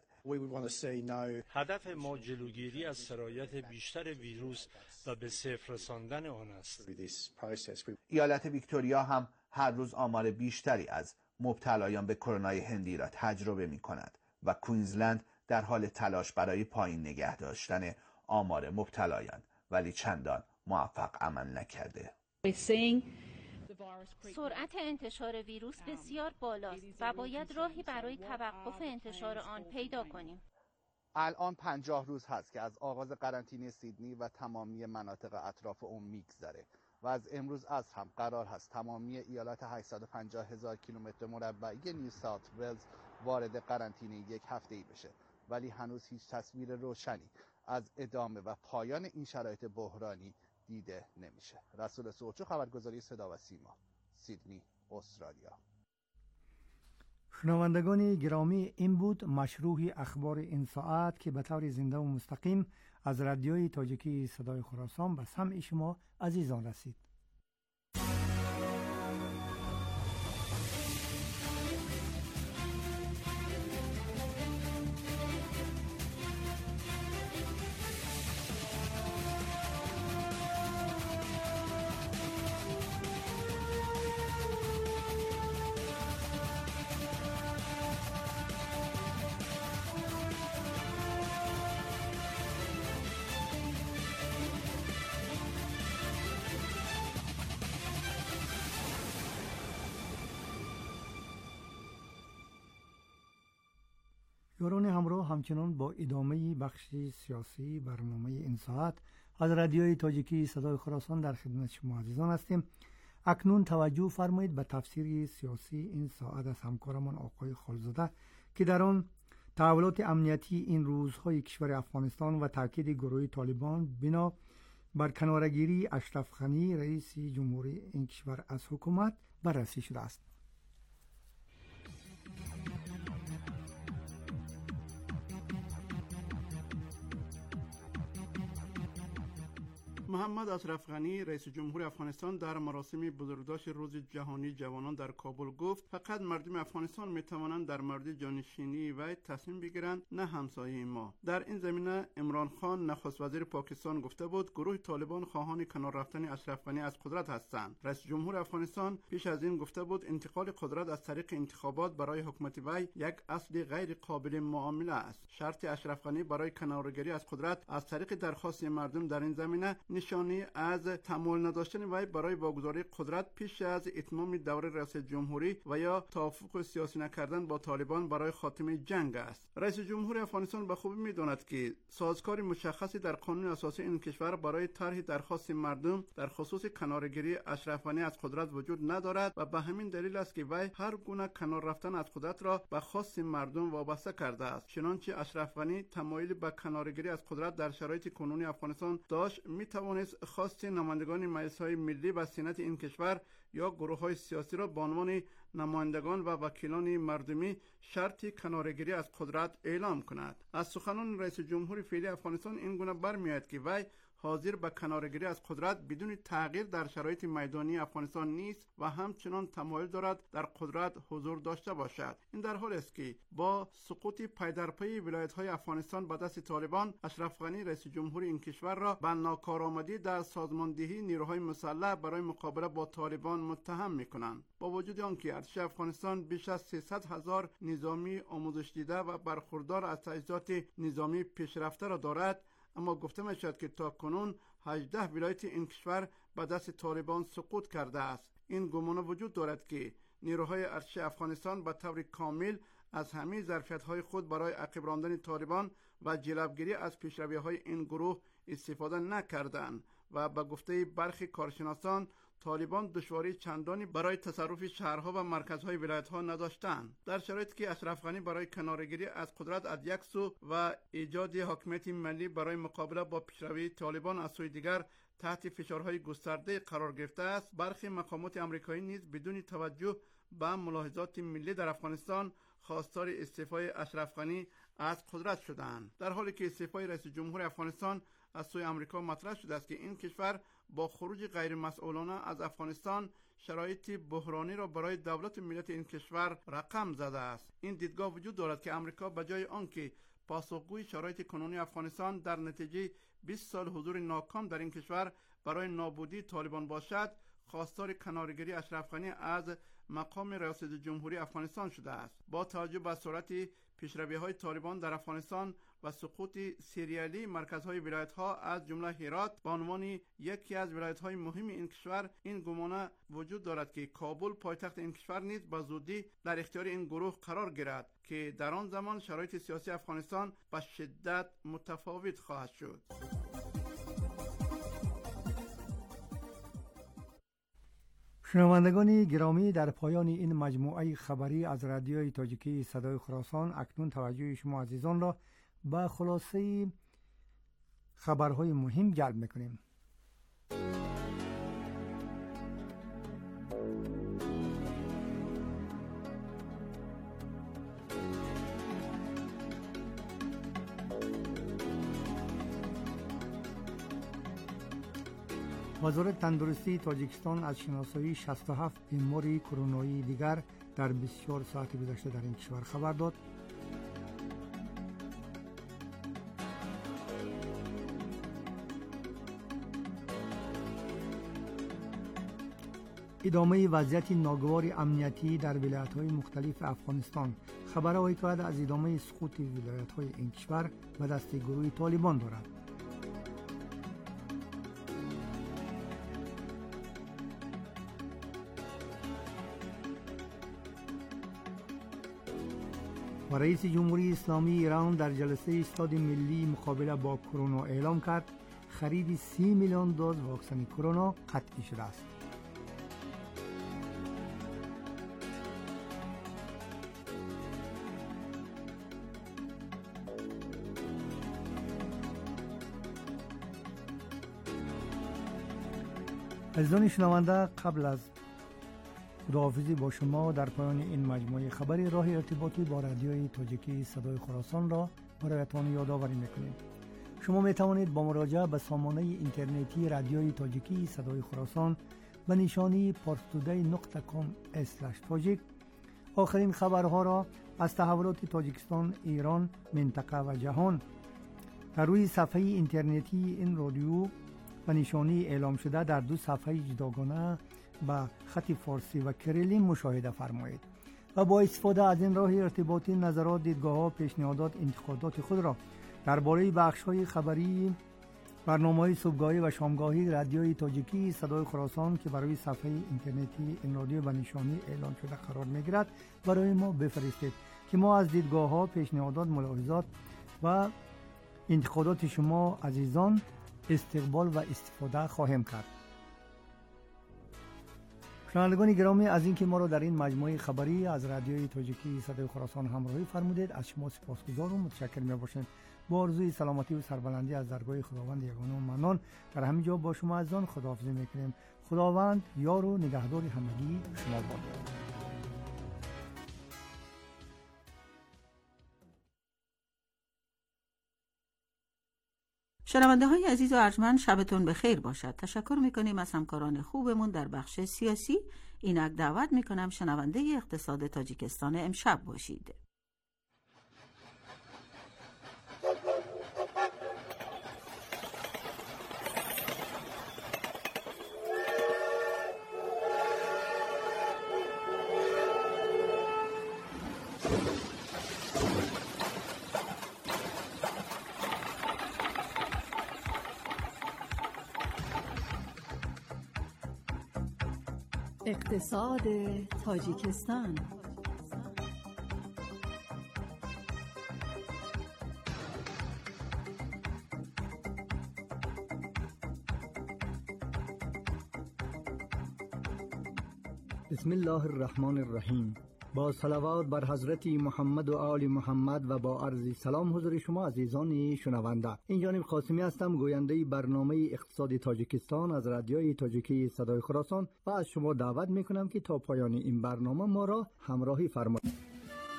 هدف ما جلوگیری از سرایت بیشتر ویروس و به صفر رساندن آن است. ایالت ویکتوریا هم هر روز آمار بیشتری از مبتلایان به کرونا هندی را تجربه می کند و کوینزلند در حال تلاش برای پایین نگه داشتن آمار مبتلایان، ولی چندان موفق عمل نکرده. سرعت انتشار ویروس بسیار بالاست و باید راهی برای توقف انتشار آن پیدا کنیم. الان پنجاه روز هست که از آغاز قرنطینه سیدنی و تمامی مناطق اطراف اون میگذره و از امروز از هم قرار هست تمامی ایالت هشتصد و پنجاه هزار کیلومتر مربعی نیو ساوت ولز وارد قرنطینه یک هفته‌ای بشه، ولی هنوز هیچ تصویر روشنی از ادامه و پایان این شرایط بحرانی دیده نمیشه. رسول صلحجو، خبرگزاری صدا و سیما، سیدنی، استرالیا. شنوندگان گرامی، این بود مشروع اخبار این ساعت که به طور زنده و مستقیم از رادیوی تاجیکی صدای خراسان به سمع شما عزیزان رسید. یاران همراه، همچنان با ادامه بخش سیاسی برنامه این ساعت از رادیوی تاجیکی صدای خراسان در خدمت شما عزیزان هستیم. اکنون توجه فرمایید به تفسیر سیاسی این ساعت از همکارمان آقای خالزاده که در آن تحولات امنیتی این روزهای کشور افغانستان و تاکید گروه طالبان بنا بر کنارگیری اشرف غنی رئیس جمهوری این کشور از حکومت بررسی شده است. محمد اشرف غنی رئیس جمهور افغانستان در مراسم بزرگداشت روز جهانی جوانان در کابل گفت فقط مردم افغانستان می توانند در مورد جانشینی و تصمیم بگیرند، نه همسایه ما. در این زمینه عمران خان نخست وزیر پاکستان گفته بود گروه طالبان خواهان کنار رفتن اشرف غنی از قدرت هستند. رئیس جمهور افغانستان پیش از این گفته بود انتقال قدرت از طریق انتخابات برای حکومت وی یک اصل غیر قابل معامله است. شرط اشرف غنی برای کنارگیری از قدرت از طریق درخواست مردم در این زمینه نشانی از تمایل نداشتن وی برای واگذاری قدرت پیش از اتمام دوره ریاست جمهوری و یا توافق سیاسی نکردن با طالبان برای خاتمه جنگ است. رئیس جمهور افغانستان به خوبی می‌داند که سازگاری مشخصی در قانون اساسی این کشور برای طرح درخواست مردم در خصوص کنارگیری اشرف غنی از قدرت وجود ندارد و به همین دلیل است که وی هر گونه کنار رفتن از قدرت را به خواست مردم وابسته کرده است. چنانچه اشرف غنی تمایل به کنارگیری از قدرت در شرایط کنونی افغانستان داشت، می‌توانست خواست نمایندگان مجلس‌های ملی و سنت این کشور یا گروه‌های سیاسی را به عنوان نمایندگان و وکیلان مردمی شرط کنارگیری از قدرت اعلام کند. از سخنان رئیس جمهور فعلی افغانستان این گونه برمی‌آید که وی حاضر به کنارگیری از قدرت بدون تغییر در شرایط میدانی افغانستان نیست و همچنان تمایل دارد در قدرت حضور داشته باشد. این در حالی است که با سقوط پی در پی ولایت‌های افغانستان به دست طالبان، اشرف غنی رئیس جمهور این کشور را به ناکارآمدی در سازماندهی نیروهای مسلح برای مقابله با طالبان متهم می‌کنند. با وجود آنکه ارتش افغانستان بیش از سیصد هزار نظامی آموزش دیده و برخوردار از تجهیزات نظامی پیشرفته را دارد، اما گفته می شود که تا کنون هجده ولایت این کشور به دست طالبان سقوط کرده است. این گمان وجود دارد که نیروهای ارتش افغانستان به طور کامل از همه ظرفیت‌های خود برای عقب راندن طالبان و جلوگیری از پیشروی‌های این گروه استفاده نکردند و به گفته برخی کارشناسان طالبان دشواری چندانی برای تصرف شهرها و مرکزهای ولایت‌ها نداشتند. در شرایطی که اشرف غنی برای کنارگیری از قدرت از یک سو و ایجاد حاکمیت ملی برای مقابله با پیشروی طالبان از سوی دیگر تحت فشارهای گسترده قرار گرفته است، برخی مقامات آمریکایی نیز بدون توجه به ملاحظات ملی در افغانستان خواستار استعفای اشرف غنی از قدرت شدند. در حالی که استعفای رئیس جمهور افغانستان از سوی آمریکا مطرح شده است که این کشور با خروج غیر مسئولانه از افغانستان شرایط بحرانی را برای دولت و ملت این کشور رقم زده است. این دیدگاه وجود دارد که آمریکا به جای آنکه پاسخگوی شرایط کنونی افغانستان در نتیجه بیست سال حضور ناکام در این کشور برای نابودی طالبان باشد، خواستار کنارگیری اشرف غنی از مقام ریاست جمهوری افغانستان شده است. با توجه به سرعت پیشروی‌های طالبان در افغانستان و سقوط سریالی مرکزهای ولایت‌ها از جمله هرات به عنوان یکی از ولایت‌های مهم این کشور، این گمان وجود دارد که کابل پایتخت این کشور نیز به زودی در اختیار این گروه قرار گیرد که در آن زمان شرایط سیاسی افغانستان به شدت متفاوت خواهد شد. شنوندگان گرامی، در پایان این مجموعه خبری از رادیوی تاجیکی صدای خراسان اکنون توجه شما عزیزان را به خلاصه خبرهای مهم جلب میکنیم. وزارت تندرستی تاجیکستان از شناسایی شصت و هفت بیماری کرونایی دیگر در بیست و چهار ساعت گذشته در این کشور خبر داد. ادامه وضعیت ناگوار امنیتی در ولایت‌های مختلف افغانستان خبرهای حکایت از ادامه سقوط ولایت‌های این کشور به دست گروه طالبان دارد. و رئیس جمهوری اسلامی ایران در جلسه استاد ملی مقابله با کرونا اعلام کرد خرید سی میلیون دوز واکسن کرونا قطعی شده است. عزیزان شنونده، قبل از خداحافظی با شما در پایان این مجموعه خبری راه ارتباطی با رادیوی تاجیکی صدای خراسان را برایتان یادآوری میکنیم. شما می توانید با مراجعه به سامانه اینترنتی رادیوی تاجیکی صدای خراسان به نشانی پارستودی نقطه کام اسلش تاجیک آخرین خبرها را از تحولات تاجیکستان، ایران، منطقه و جهان در روی صفحه اینترنتی این رادیو و نشانی اعلام شده در دو صفحه جداگانه با خط فارسی و کریلی مشاهده فرمایید و با استفاده از این راه ارتباطی نظرات، دیدگاه‌ها، پیشنهادات، انتقادات خود را درباره بخش‌های خبری برنامه‌های صبحگاهی و شامگاهی رادیوی تاجیکی صدای خراسان که برای صفحه اینترنتی این رادیو به نشانی اعلام شده قرار می‌گیرد برای ما بفرستید که ما از دیدگاه‌ها، پیشنهادات، ملاحظات و انتقادات شما عزیزان استقبال و استفاده خواهیم کرد. شنوندگان گرامی، از اینکه ما را در این مجموعه خبری از رادیوی تاجیکی صدای خراسان همراهی فرمودید از شما سپاسگزار و متشکر می‌باشیم. با آرزوی سلامتی و سربلندی از درگاه خداوند یگانه و منان در همین جا با شما عزیزان خداحافظی می‌کنیم. خداوند یار و نگهدار همگی شما باد. شنونده های عزیز و ارجمند، شبتون بخیر باشد. تشکر میکنیم از همکاران خوبمون در بخش سیاسی. اینک دعوت میکنم شنونده اقتصاد تاجیکستان امشب باشید. اقتصاد تاجیکستان. بسم الله الرحمن الرحیم. با صلوات بر حضرت محمد و آل محمد و با عرض سلام حضور شما عزیزان شنونده. این جانب قاسمی هستم، گوینده برنامه اقتصاد تاجیکستان از رادیوی تاجیکی صدای خراسان و از شما دعوت میکنم که تا پایان این برنامه ما را همراهی فرمایید.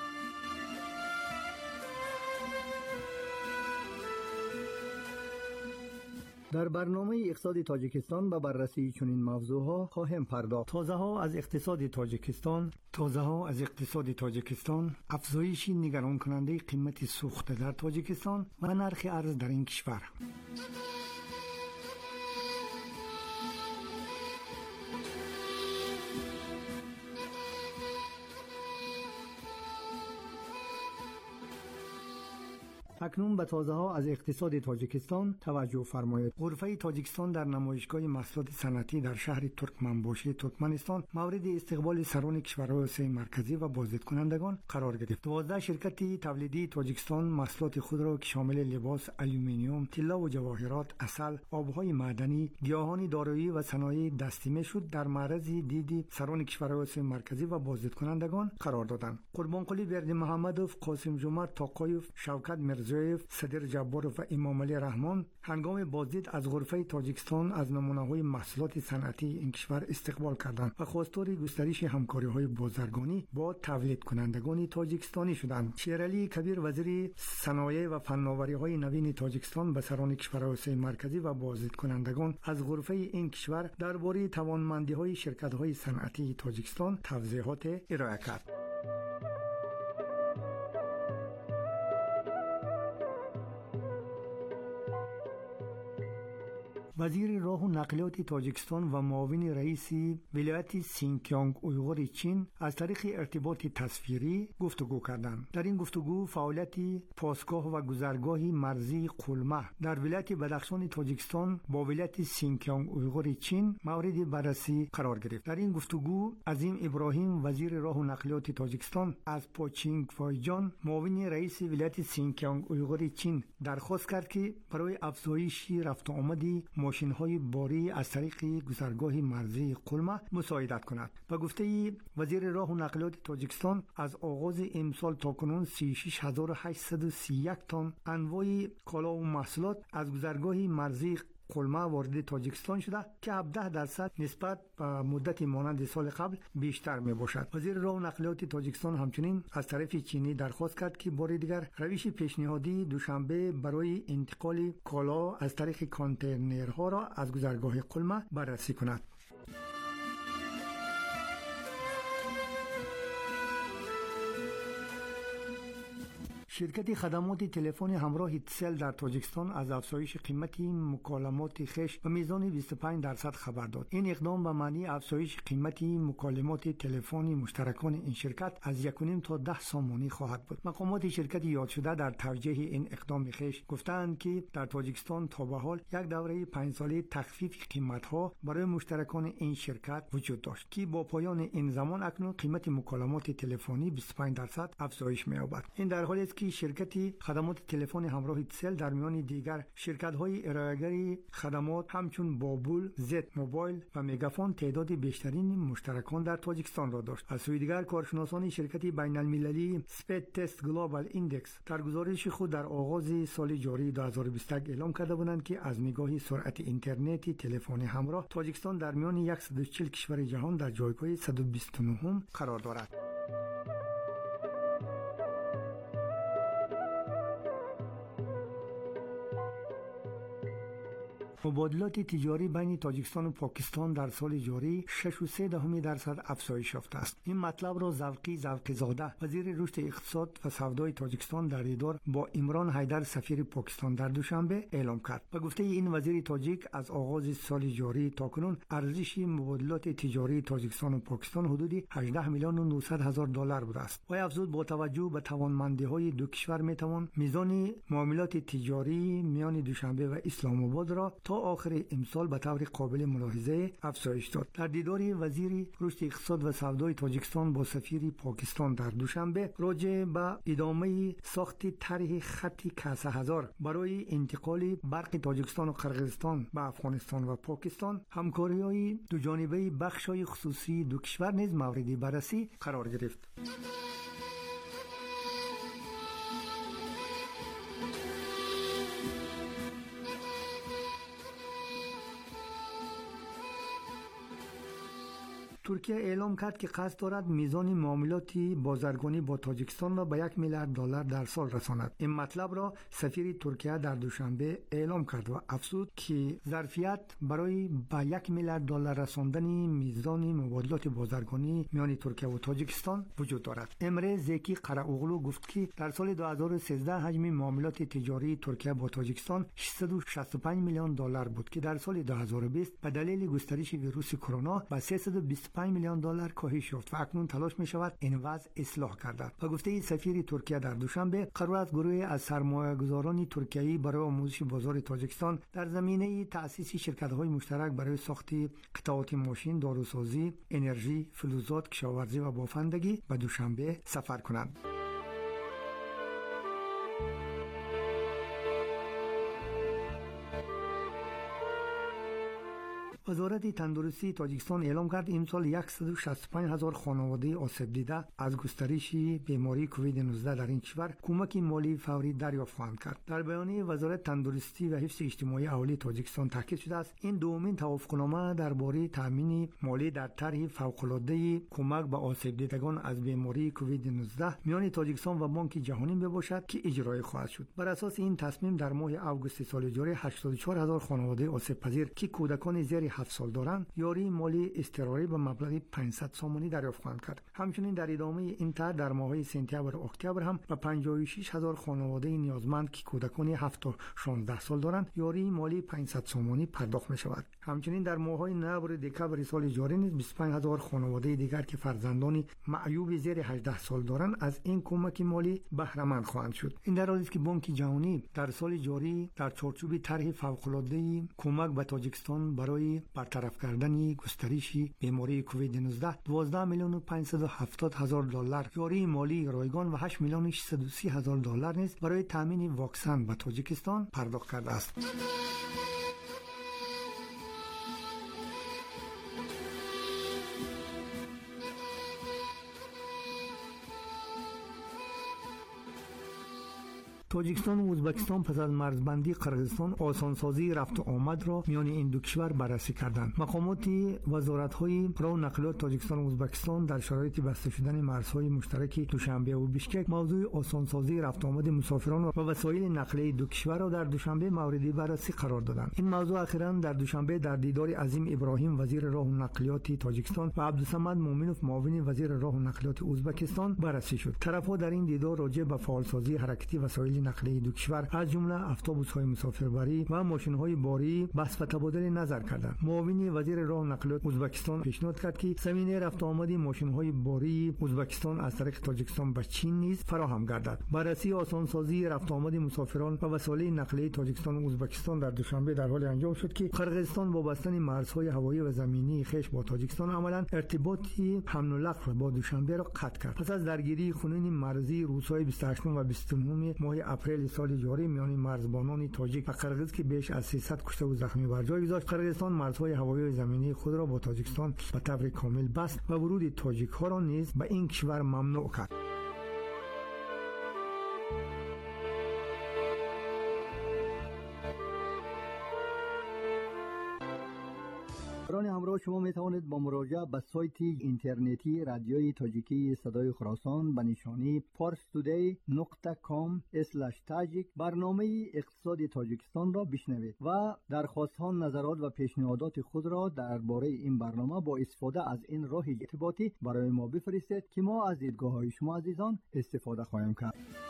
در برنامه اقتصاد تاجیکستان به بررسی چنین موضوعها خواهیم پرداخت. تازه ها از اقتصاد تاجیکستان تازه ها از اقتصاد تاجیکستان افزایش نگران کننده قیمت سوخت در تاجیکستان و نرخ ارز در این کشور. اکنون به تازه ها از اقتصاد تاجیکستان توجه فرمایید. غرفه تاجیکستان در نمایشگاه محصولات صنعتی در شهر ترکمنباشی ترکمنستان مورد استقبال سران کشورهای آسیای مرکزی و بازدیدکنندگان قرار گرفت. دوازده شرکت تولیدی تاجیکستان محصولات خود را که شامل لباس، آلومینیوم، طلا و جواهرات، عسل، آبهای معدنی، گیاهان دارویی و صنایع دستی میشد در معرض دید سران کشورهای آسیای مرکزی و بازدیدکنندگان قرار دادند. قربانقلی بردی‌محمدوف، قاسم جمعت تاقایوف، شوکت مرزا، صدر جبارов و امام علی رحمان هنگام بازدید از غرفه تاجیکستان از نمونه‌های محصولات صنعتی این کشور استقبال کردند و خواستار گسترش همکاری‌های بازرگانی با تولید کنندگان تاجیکستانی شدند. شیرعلی کبیر، وزیر صنایع و فناوری‌های نوین تاجیکستان، به سران کشورهای آسیای مرکزی و بازدید کنندگان از غرفه این کشور درباره توانمندی‌های شرکت‌های صنعتی تاجیکستان توضیحات ارائه کرد. وزیر راه و نقلیات تاجیکستان و معاون رئیس ولایت سینکیانگ اویغور چین از طریق ارتباط تصویری گفتگو کردند. در این گفتگو فعالیت پاسگاه و گذرگاه مرزی قلمه در ولایت بدخشان تاجیکستان با ولایت سینکیانگ اویغور چین مورد بررسی قرار گرفت. در این گفتگو عظیم ابراهیم وزیر راه و نقلیات تاجیکستان از پوچینگ فایجان معاون رئیس ولایت سینکیانگ اویغور چین درخواست کرد که برای افزایش رفت و آمد ماشین‌های باری از طریق گذرگاه مرزی قلمه مساعدت کند. و گفته وزیر راه و نقلیات تاجیکستان از آغاز امسال تاکنون سی و شش هزار و هشتصد و سی و یک تن انواع کالا و محصولات از گذرگاه مرزی قلمه وارد تاجیکستان شده که هفده درصد نسبت به مدت مانند سال قبل بیشتر می باشد. وزیر راه و نقلیات تاجیکستان همچنین از طرف چینی درخواست کرد که بار دیگر روش پیشنهادی دوشنبه برای انتقال کالا از طریق کانتینرها را از گذرگاه قلمه بررسی کند. شرکت خدمات تلفن همراه ایتسل در تاجیکستان از افزایش قیمت مکالمات خویش به میزان بیست و پنج درصد خبر داد. این اقدام به معنی افزایش قیمت مکالمات تلفنی مشترکان این شرکت از یک و نیم تا ده سامانی خواهد بود. مقامات شرکت یاد شده در توجیه این اقدام خویش گفتند که در تاجیکستان تا به حال یک دوره پنج ساله تخفیف قیمت‌ها برای مشترکان این شرکت وجود داشت که با پایان این زمان اکنون قیمت مکالمات تلفنی بیست و پنج درصد افزایش می‌یابد. این در حالی است که شرکت خدمات تلفن همراه ایتسل در میان دیگر شرکت‌های ارائه‌گر خدمات همچون بابول، زد موبایل و مگافون تعداد بیشترین مشترکان در تاجیکستان را داشت. از سوی دیگر کارشناسان شرکت بین‌المللی سپید تست گلوبال ایندکس در گزارش خود در آغاز سال جاری دو هزار و بیست و یک اعلام کرده بودند که از نگاه سرعت اینترنت تلفن همراه تاجیکستان در میان صد و چهل کشور جهان در جایگاه صد و بیست و نه قرار دارد. مبادلات تجاری بین تاجیکستان و پاکستان در سال جاری شش و سه دهم درصد افزایش یافته است. این مطلب را ذوقی ذوقی زاده وزیر رشد اقتصاد و سودای تاجیکستان در دیدار با عمران حیدر سفیر پاکستان در دوشنبه اعلام کرد. و گفته این وزیر تاجیک از آغاز سال جاری تاکنون ارزش مبادلات تجاری تاجیکستان و پاکستان حدود هجده میلیون و نهصد هزار دلار بوده است. و افزود با توجه به توانمندی‌های دو کشور میتوان میزان معاملات تجاری میان دوشنبه و اسلام آباد را تا آخر امسال به طور قابل ملاحظه افزایش داد. در دیدار وزیر رشد اقتصاد و سودای تاجیکستان با سفیر پاکستان در دوشنبه راجع به ادامه ساخت طرح خط کسه هزار برای انتقال برق تاجیکستان و قرقیزستان به افغانستان و پاکستان، همکاری‌های دو جانبه بخش‌های خصوصی دو کشور نیز مورد بررسی قرار گرفت. ترکیه اعلام کرد که قصد دارد میزان معاملات بازرگانی با تاجیکستان را به یک میلیارد دلار در سال رساند. این مطلب را سفیر ترکیه در دوشنبه اعلام کرد و افزود که ظرفیت برای به یک میلیارد دلار رساندن میزان مبادلات بازرگانی میان ترکیه و تاجیکستان وجود دارد. امره زکی قراوغلو گفت که در سال دو هزار و سیزده حجم معاملات تجاری ترکیه با تاجیکستان ششصد و شصت و پنج میلیون دلار بود که در سال دو هزار و بیست به دلیل گسترش ویروس کرونا به سیصد و بیست و پنج میلیون دلار کاهش یافت و اکنون تلاش می شود این وضع اصلاح گردد. و گفته سفیر ترکیه در دوشنبه قرار است گروه از سرمایه‌گذاران ترکیه‌ای برای آموزش بازار تاجیکستان در زمینه تأسیس شرکت‌های مشترک برای ساخت قطعات ماشین، داروسازی، انرژی، فلزات، کشاورزی و بافندگی به دوشنبه سفر کنند. وزارت تندرستی تاجیکستان اعلام کرد امسال صد و شصت و پنج هزار خانواده آسیب دیده از گسترش بیماری کووید نوزده در این کشور کمک مالی فوری دریافت خواهند کرد. در بیانیه وزارت تندرستی و حفظ اجتماعی اهالی تاجیکستان تاکید شده است این دومین توافقنامه درباره تامین مالی در طرح فوق‌العاده کمک به آسیب دیدگان از بیماری کووید نوزده میان تاجیکستان و بانک جهانی میباشد که اجرای خواهد شد. بر اساس این تصمیم در ماه اوگوست سال جاری هشتاد و چهار هزار خانواده آسیب پذیر که کودکان زیر هفت سال دارند یاری مالی اضطراری به مبلغ پانصد سومانی دریافت خواهند کرد. همچنین در ادامه این طرح در ماه‌های سپتامبر و اکتبر هم به پنجاه و شش هزار خانواده نیازمند که کودکان هفت تا شانزده سال دارند یاری مالی پانصد سومانی پرداخت می شود. همچنین در ماه‌های نوامبر و دکمبر سال جاری نیز بیست و پنج هزار خانواده دیگر که فرزندان معیوب زیر هجده سال دارند از این کمک مالی بهره مند خواهند شد. این در حالی است که بانک جهانی در سال جاری در چارچوب طرح فوق‌العاده کمک به تاجیکستان برای برطرف کردن گسترش بیماری کووید نوزده دوازده میلیون و پانصد و هفتاد هزار دلار یاری مالی رایگان و هشت میلیون و ششصد و سی هزار دلار نیز برای تامین واکسن به تاجیکستان پرداخت کرده است. تاجیکستان و ازبکستان پس از مرزبندی قرقیزستان آسانسازی رفت و آمد را میان این دو کشور بررسی کردند. مقامات وزارت‌های راه و نقلیات تاجیکستان و ازبکستان در شرایط بسته شدن مرزهای مشترک دوشنبه و بیشکک موضوع آسانسازی رفت و آمد مسافران و وسایل نقلیه دو کشور را در دوشنبه مورد بررسی قرار دادند. این موضوع اخیراً در دوشنبه در دیدار عظیم ابراهیم وزیر راه و نقلیات تاجیکستان و عبدالصمد مومنوف معاون وزیر راه و نقلیات ازبکستان بررسی شد. طرف‌ها در این دیدار راجع به فعالسازی حرکتی وسایل نقلیه دو کشور از جمله اتوبوس‌های مسافربری و ماشین‌های باری بحث و تبادل نظر کردند. معاون وزیر راه و نقلیات ازبکستان پیشنهاد کرد که زمینه رفت و آمد ماشین‌های باری ازبکستان از طریق تاجیکستان به چین نیز فراهم گردد. بررسی آسانسازی رفت و آمد مسافران و وسایل نقلیه تاجیکستان و ازبکستان در دوشنبه در حال انجام شد که قرقیزستان با بستن مرزهای هوایی و زمینی خویش با تاجیکستان عملاً ارتباطی حمل و نقل با دوشنبه را قطع کرد. پس از درگیری خونین مرزی روزهای بیست و هشتم و بیست و نهم ماه اپریل سال جاری میان مرزبانان تاجیک و قرقیز که بیش از سیصد کشته و زخمی بر جای گذاشت، قرقیزستان مرزهای هوایی و زمینی خود را با تاجیکستان به طور کامل بست و ورود تاجیک ها را نیز به این کشور ممنوع کرد. برای همراه شما می توانید با مراجعه به سایت اینترنتی رادیوی تاجیکی صدای خراسان به نشانی فارس تودی نقطه کام اسلش تاجیک برنامه اقتصاد تاجیکستان را بشنوید و درخواست‌ها، نظرات و پیشنهادات خود را درباره این برنامه با استفاده از این راه ارتباطی برای ما بفرستید که ما از دیدگاه‌های شما عزیزان استفاده خواهیم کرد.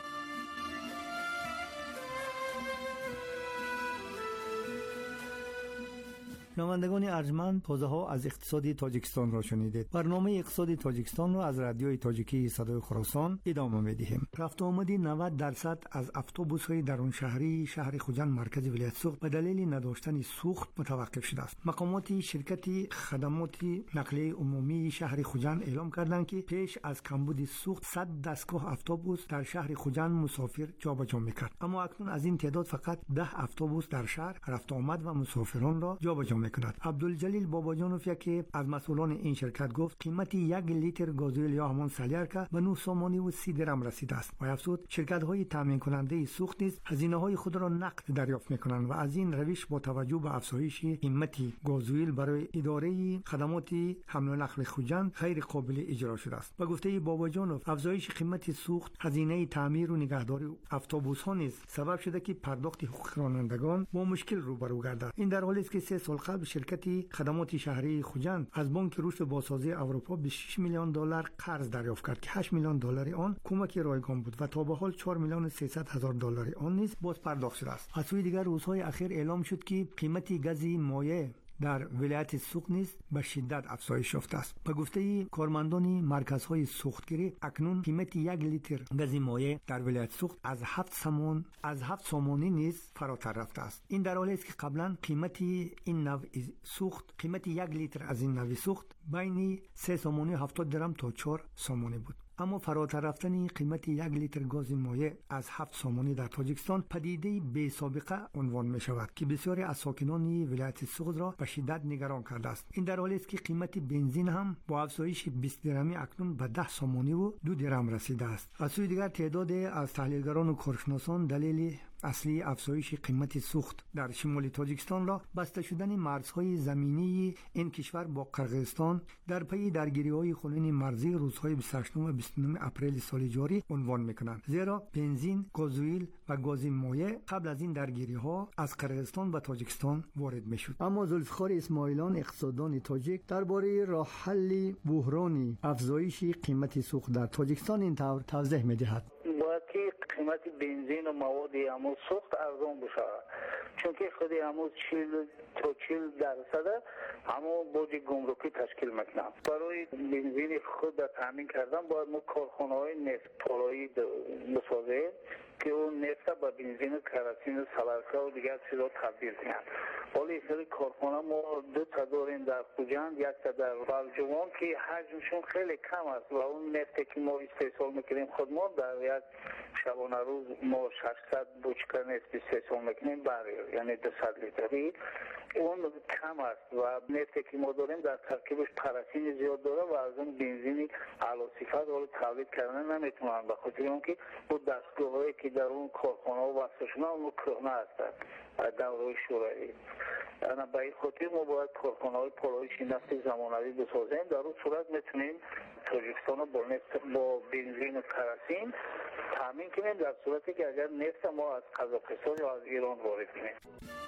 شنوندگان ارجمند، تازه ها از اقتصاد تاجیکستان را شنیدید. برنامه اقتصاد تاجیکستان را از رادیوی تاجیکی صدای خراسان ادامه می‌دهیم. رفت و آمد نود درصد از اتوبوس‌های درون شهری شهر خوجند مرکز ولایت سوخت به دلیل نداشتن سوخت متوقف شده است. مقامات شرکت خدمات نقلیه عمومی شهر خوجند اعلام کردند که پیش از کمبود سوخت صد دستگاه اتوبوس در شهر خوجند مسافر جابجا می‌کرد، اما اکنون از این تعداد فقط ده اتوبوس در شهر رفت و آمد و مسافران را جابجا می‌کند. عبدالجلیل باباجانوف که از مسئولان این شرکت گفت قیمت یک لیتر گازوئیل یا همان سلیرکا به نه سومانی و سی درم رسیده است و افزود شرکت‌های تامین کننده سوخت نیز هزینه‌های خود را نقد دریافت می‌کنند و از این روش با توجه به افزایش قیمت گازوئیل برای اداره خدمات حمل و نقل خوجند غیر قابل اجرا شده است. به گفته باباجانوف افزایش قیمت سوخت هزینه تعمیر و نگهداری اتوبوس‌ها نیز سبب شده که پرداخت حقوق رانندگان با مشکل روبرو گردد. این در حالی است که سه سال قبل شرکت خدمات شهری خوجند از بانک رشد بازسازی اروپا بیست و شش میلیون دلار قرض دریافت کرد که هشت میلیون دلار آن کمک رایگان بود و تا به حال چهار میلیون و سیصد هزار دلار آن نیز باز پرداخت شده است. از سوی دیگر روزهای اخیر اعلام شد که قیمت گاز مایع در ولایت سوخت نیز به شدت افزایش یافته است. به گفته کارمندان مرکزهای سوختگیری اکنون قیمت یک لیتر گاز مایع در ولایت سوخت از هفت سومن از هفت سومانی نیز فراتر رفته است. این در حالی است که قبلا قیمت این نوع سوخت قیمت یک لیتر از این نوع سوخت بین سه سومانی و هفتاد درم تا چهار سومانی بود. اما فراتر رفتن قیمت یک لیتر گاز مایع از هفت سومانی در تاجیکستان پدیده بی سابقه عنوان می شود که بسیاری از ساکنان ولایت سوخت را به شدت نگران کرده است. این در حالی است که قیمت بنزین هم با افزایش بیست درمی اکنون به ده سومانی و دو درم رسیده است. از سوی دیگر تعداد از تحلیلگران و کارشناسان دلیل اصلی افزایش قیمت سوخت در شمال تاجیکستان را بسته شدن مرزهای زمینی این کشور با قرقیزستان در پی درگیری‌های خونین مرزی روزهای بیست و هشت و بیست و نه اپریل سال جاری عنوان می‌کنند، زیرا بنزین، گازوئیل و گاز مایع قبل از این درگیری‌ها از قرقیزستان به تاجیکستان وارد می‌شد. اما ذوالفقار اسماعیلان اقتصاددان تاجیک درباره راه حل بحران افزایش قیمت سوخت در تاجیکستان این طور توضیح می‌دهد. قیمت بنزین و مواد امروز سوخت ارزان بشه، چون که خود امروز چهل تا چهل درصد همون بوج گمرکی تشکیل میکنه. برای بنزین خود را تامین کردن باید ما کارخانه‌های نفت طلایی بسازیم که اون نفت با بنزین کراتین و سلرکه و دیگر چیزا تبدیل کنند. ولی سری کارخانه ما دو تا داریم در خوجند، یک تا در بلجوان که حجمشون خیلی کم است و اون نفتی که ما استحصال میکنیم خود ما در یک شبانه روز ما ششصد بوچکه نفت استحصال میکنیم برای یعنی دویست لیتری، اون کم است و نفتی که ما داریم در ترکیبش پارافین زیاد داره و از اون بنزین اعلی صفت ولی تولید کردن نمیتونن، به خاطر اینکه اون دستگاه‌هایی که در اون کارخانه‌ها واسه شما اون کهنه هستند دوره شوروی. انا به این خاطر ما باید کارخانه‌های پالایش نفت زمانوی بسازیم. در اون صورت میتونیم تاجیکستان رو با نفت با بنزین و کراتین تامین کنیم، در صورتی که اگر نفت ما از قزاقستان یا از ایران وارد کنیم.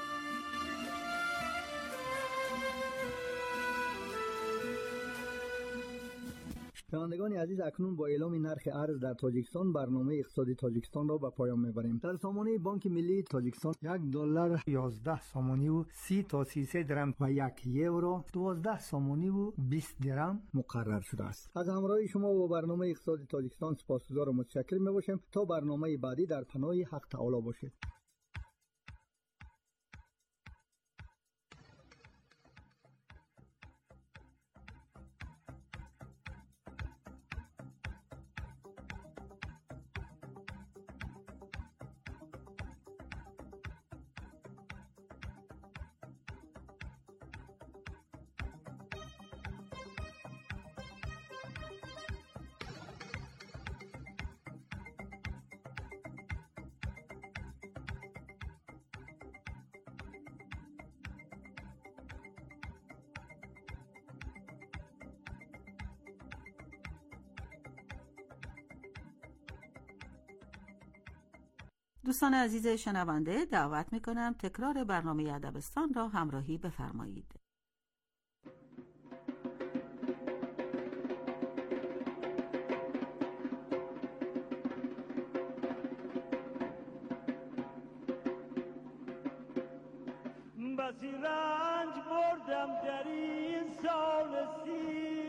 شنوندگان عزیز، اکنون با اعلام نرخ ارز در تاجیکستان برنامه اقتصادی تاجیکستان را به پایان میبریم. در سامانه بانک ملی تاجیکستان یک دلار یازده سامانی و سی تا سی و سه درم و یک یورو دوازده سامانی و بیست درم مقرر شده است. از همراهی شما با برنامه اقتصادی تاجیکستان سپاسگزار و متشکر میباشیم. تا برنامه بعدی در پناه حق تعالی باشید. دوستان عزیز شنونده، دعوت میکنم تکرار برنامه ادبستان را همراهی بفرمایید. بسی رنج بردم در این سال سی،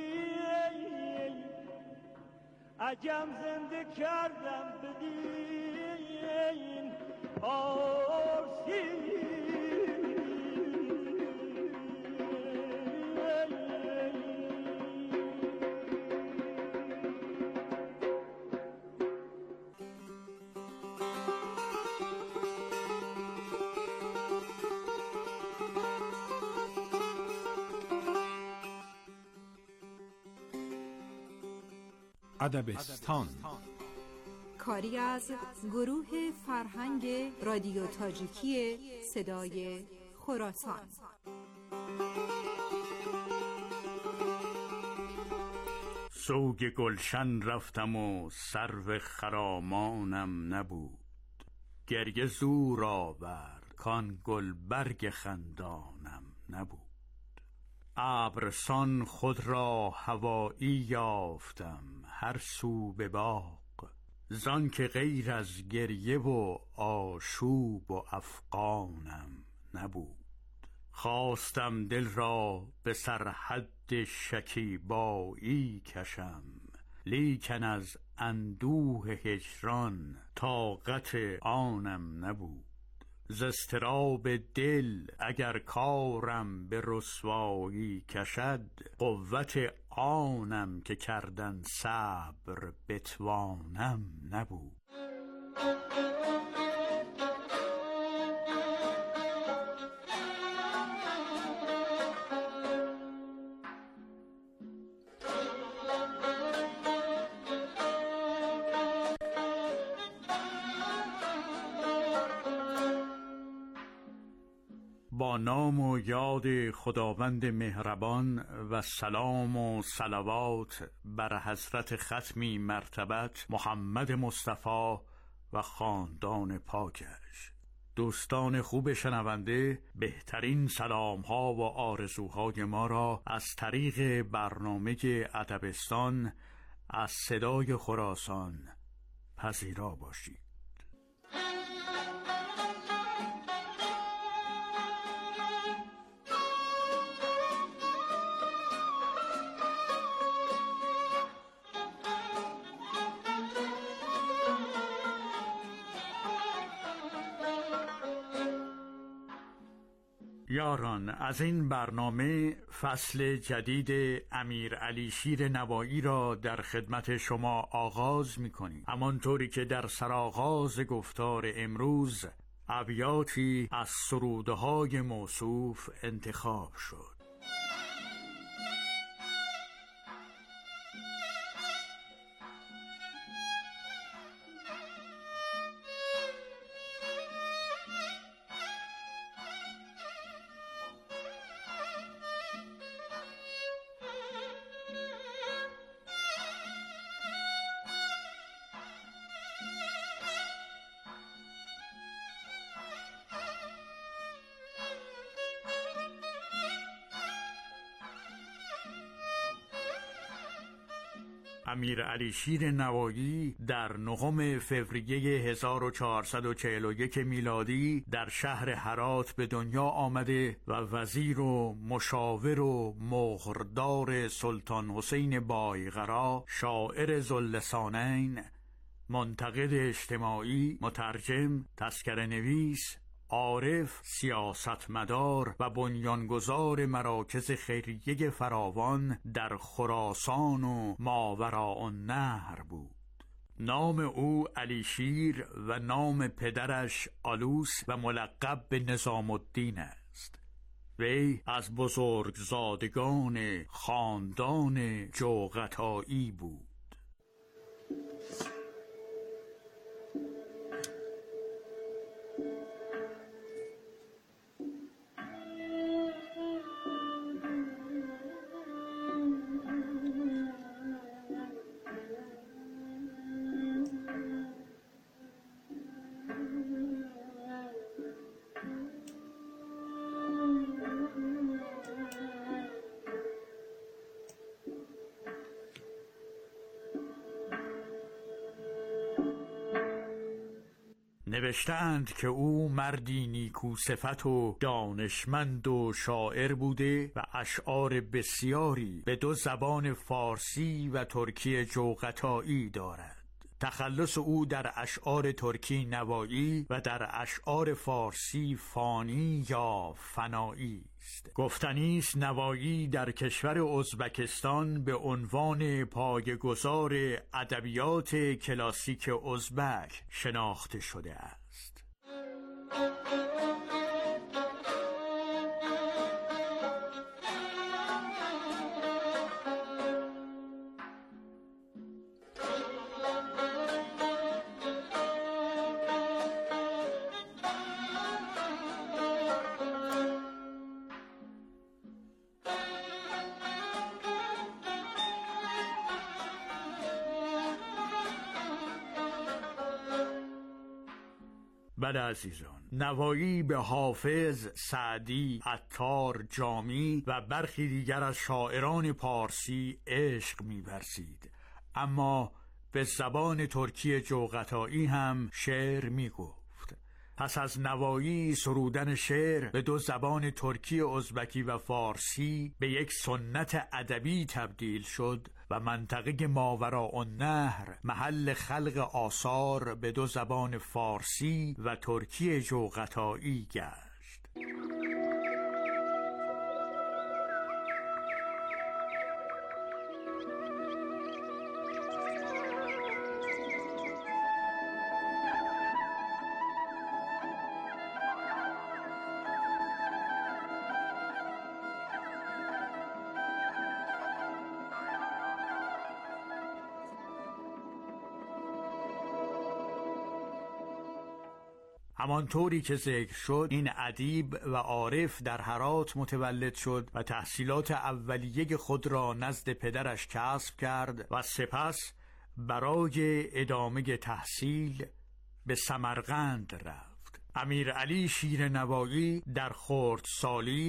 عجم زنده کردم بدین آرسی. ادبستان کاری از گروه فرهنگ رادیو تاجیکی صدای خراسان. سوگ گلشن رفتم و سرو خرامانم نبود، گریه زور آورد کان گل برگ خندانم نبود. ابرسان خود را هوایی یافتم هر سو به باغ، زان که غیر از گریه و آشوب و افغانم نبود. خواستم دل را به سرحد شکیبایی کشم، لیکن از اندوه هجران طاقت آنم نبود. ز اضطراب دل اگر کارم به رسوایی کشد، قوت آنم که کردن صبر بتوانم نبود. با نام و یاد خداوند مهربان و سلام و صلوات بر حضرت ختمی مرتبت محمد مصطفی و خاندان پاکش. دوستان خوب شنونده، بهترین سلام ها و آرزوهای ما را از طریق برنامه ادبستان از صدای خراسان پذیرا باشید. یاران، از این برنامه فصل جدید امیرعلی شیر نوایی را در خدمت شما آغاز می کنیم. همانطوری که در سرآغاز گفتار امروز ابیاتی از سرودهای موصوف انتخاب شد. امیرعلی شیر نوایی در نهم فوریه هزار و چهارصد و چهل و یک میلادی در شهر هرات به دنیا آمده و وزیر و مشاور و مهردار سلطان حسین بایغرا، شاعر ذواللسانین، منتقد اجتماعی، مترجم، تذکره نویس، عارف، سیاستمدار و بنیانگذار مراکز خیریه فراوان در خراسان و ماوراءالنهر بود. نام او علی شیر و نام پدرش آلوس و ملقب به نظام الدین است. وی از بزرگزادگان خاندان جوغتایی بود. نوشتند که او مردی نیکو صفت و دانشمند و شاعر بوده و اشعار بسیاری به دو زبان فارسی و ترکی جوغتایی دارد. تخلص او در اشعار ترکی نوایی و در اشعار فارسی فانی یا فنایی است. گفتنی است نوایی در کشور ازبکستان به عنوان پایه‌گذار ادبیات کلاسیک ازبک شناخته شده است. بله عزیزان، نوایی به حافظ، سعدی، عطار، جامی و برخی دیگر از شاعران پارسی عشق می‌ورزید، اما به زبان ترکی جوغتایی هم شعر می‌گفت. پس از نوایی سرودن شعر به دو زبان ترکی ازبکی و فارسی به یک سنت ادبی تبدیل شد و منطقه ماوراءالنهر محل خلق آثار به دو زبان فارسی و ترکی جوغتایی گشت. همانطوری که ذکر شد این ادیب و عارف در هرات متولد شد و تحصیلات اولیه خود را نزد پدرش کسب کرد و سپس برای ادامه تحصیل به سمرقند رفت. امیر علی شیرنوایی در خردسالی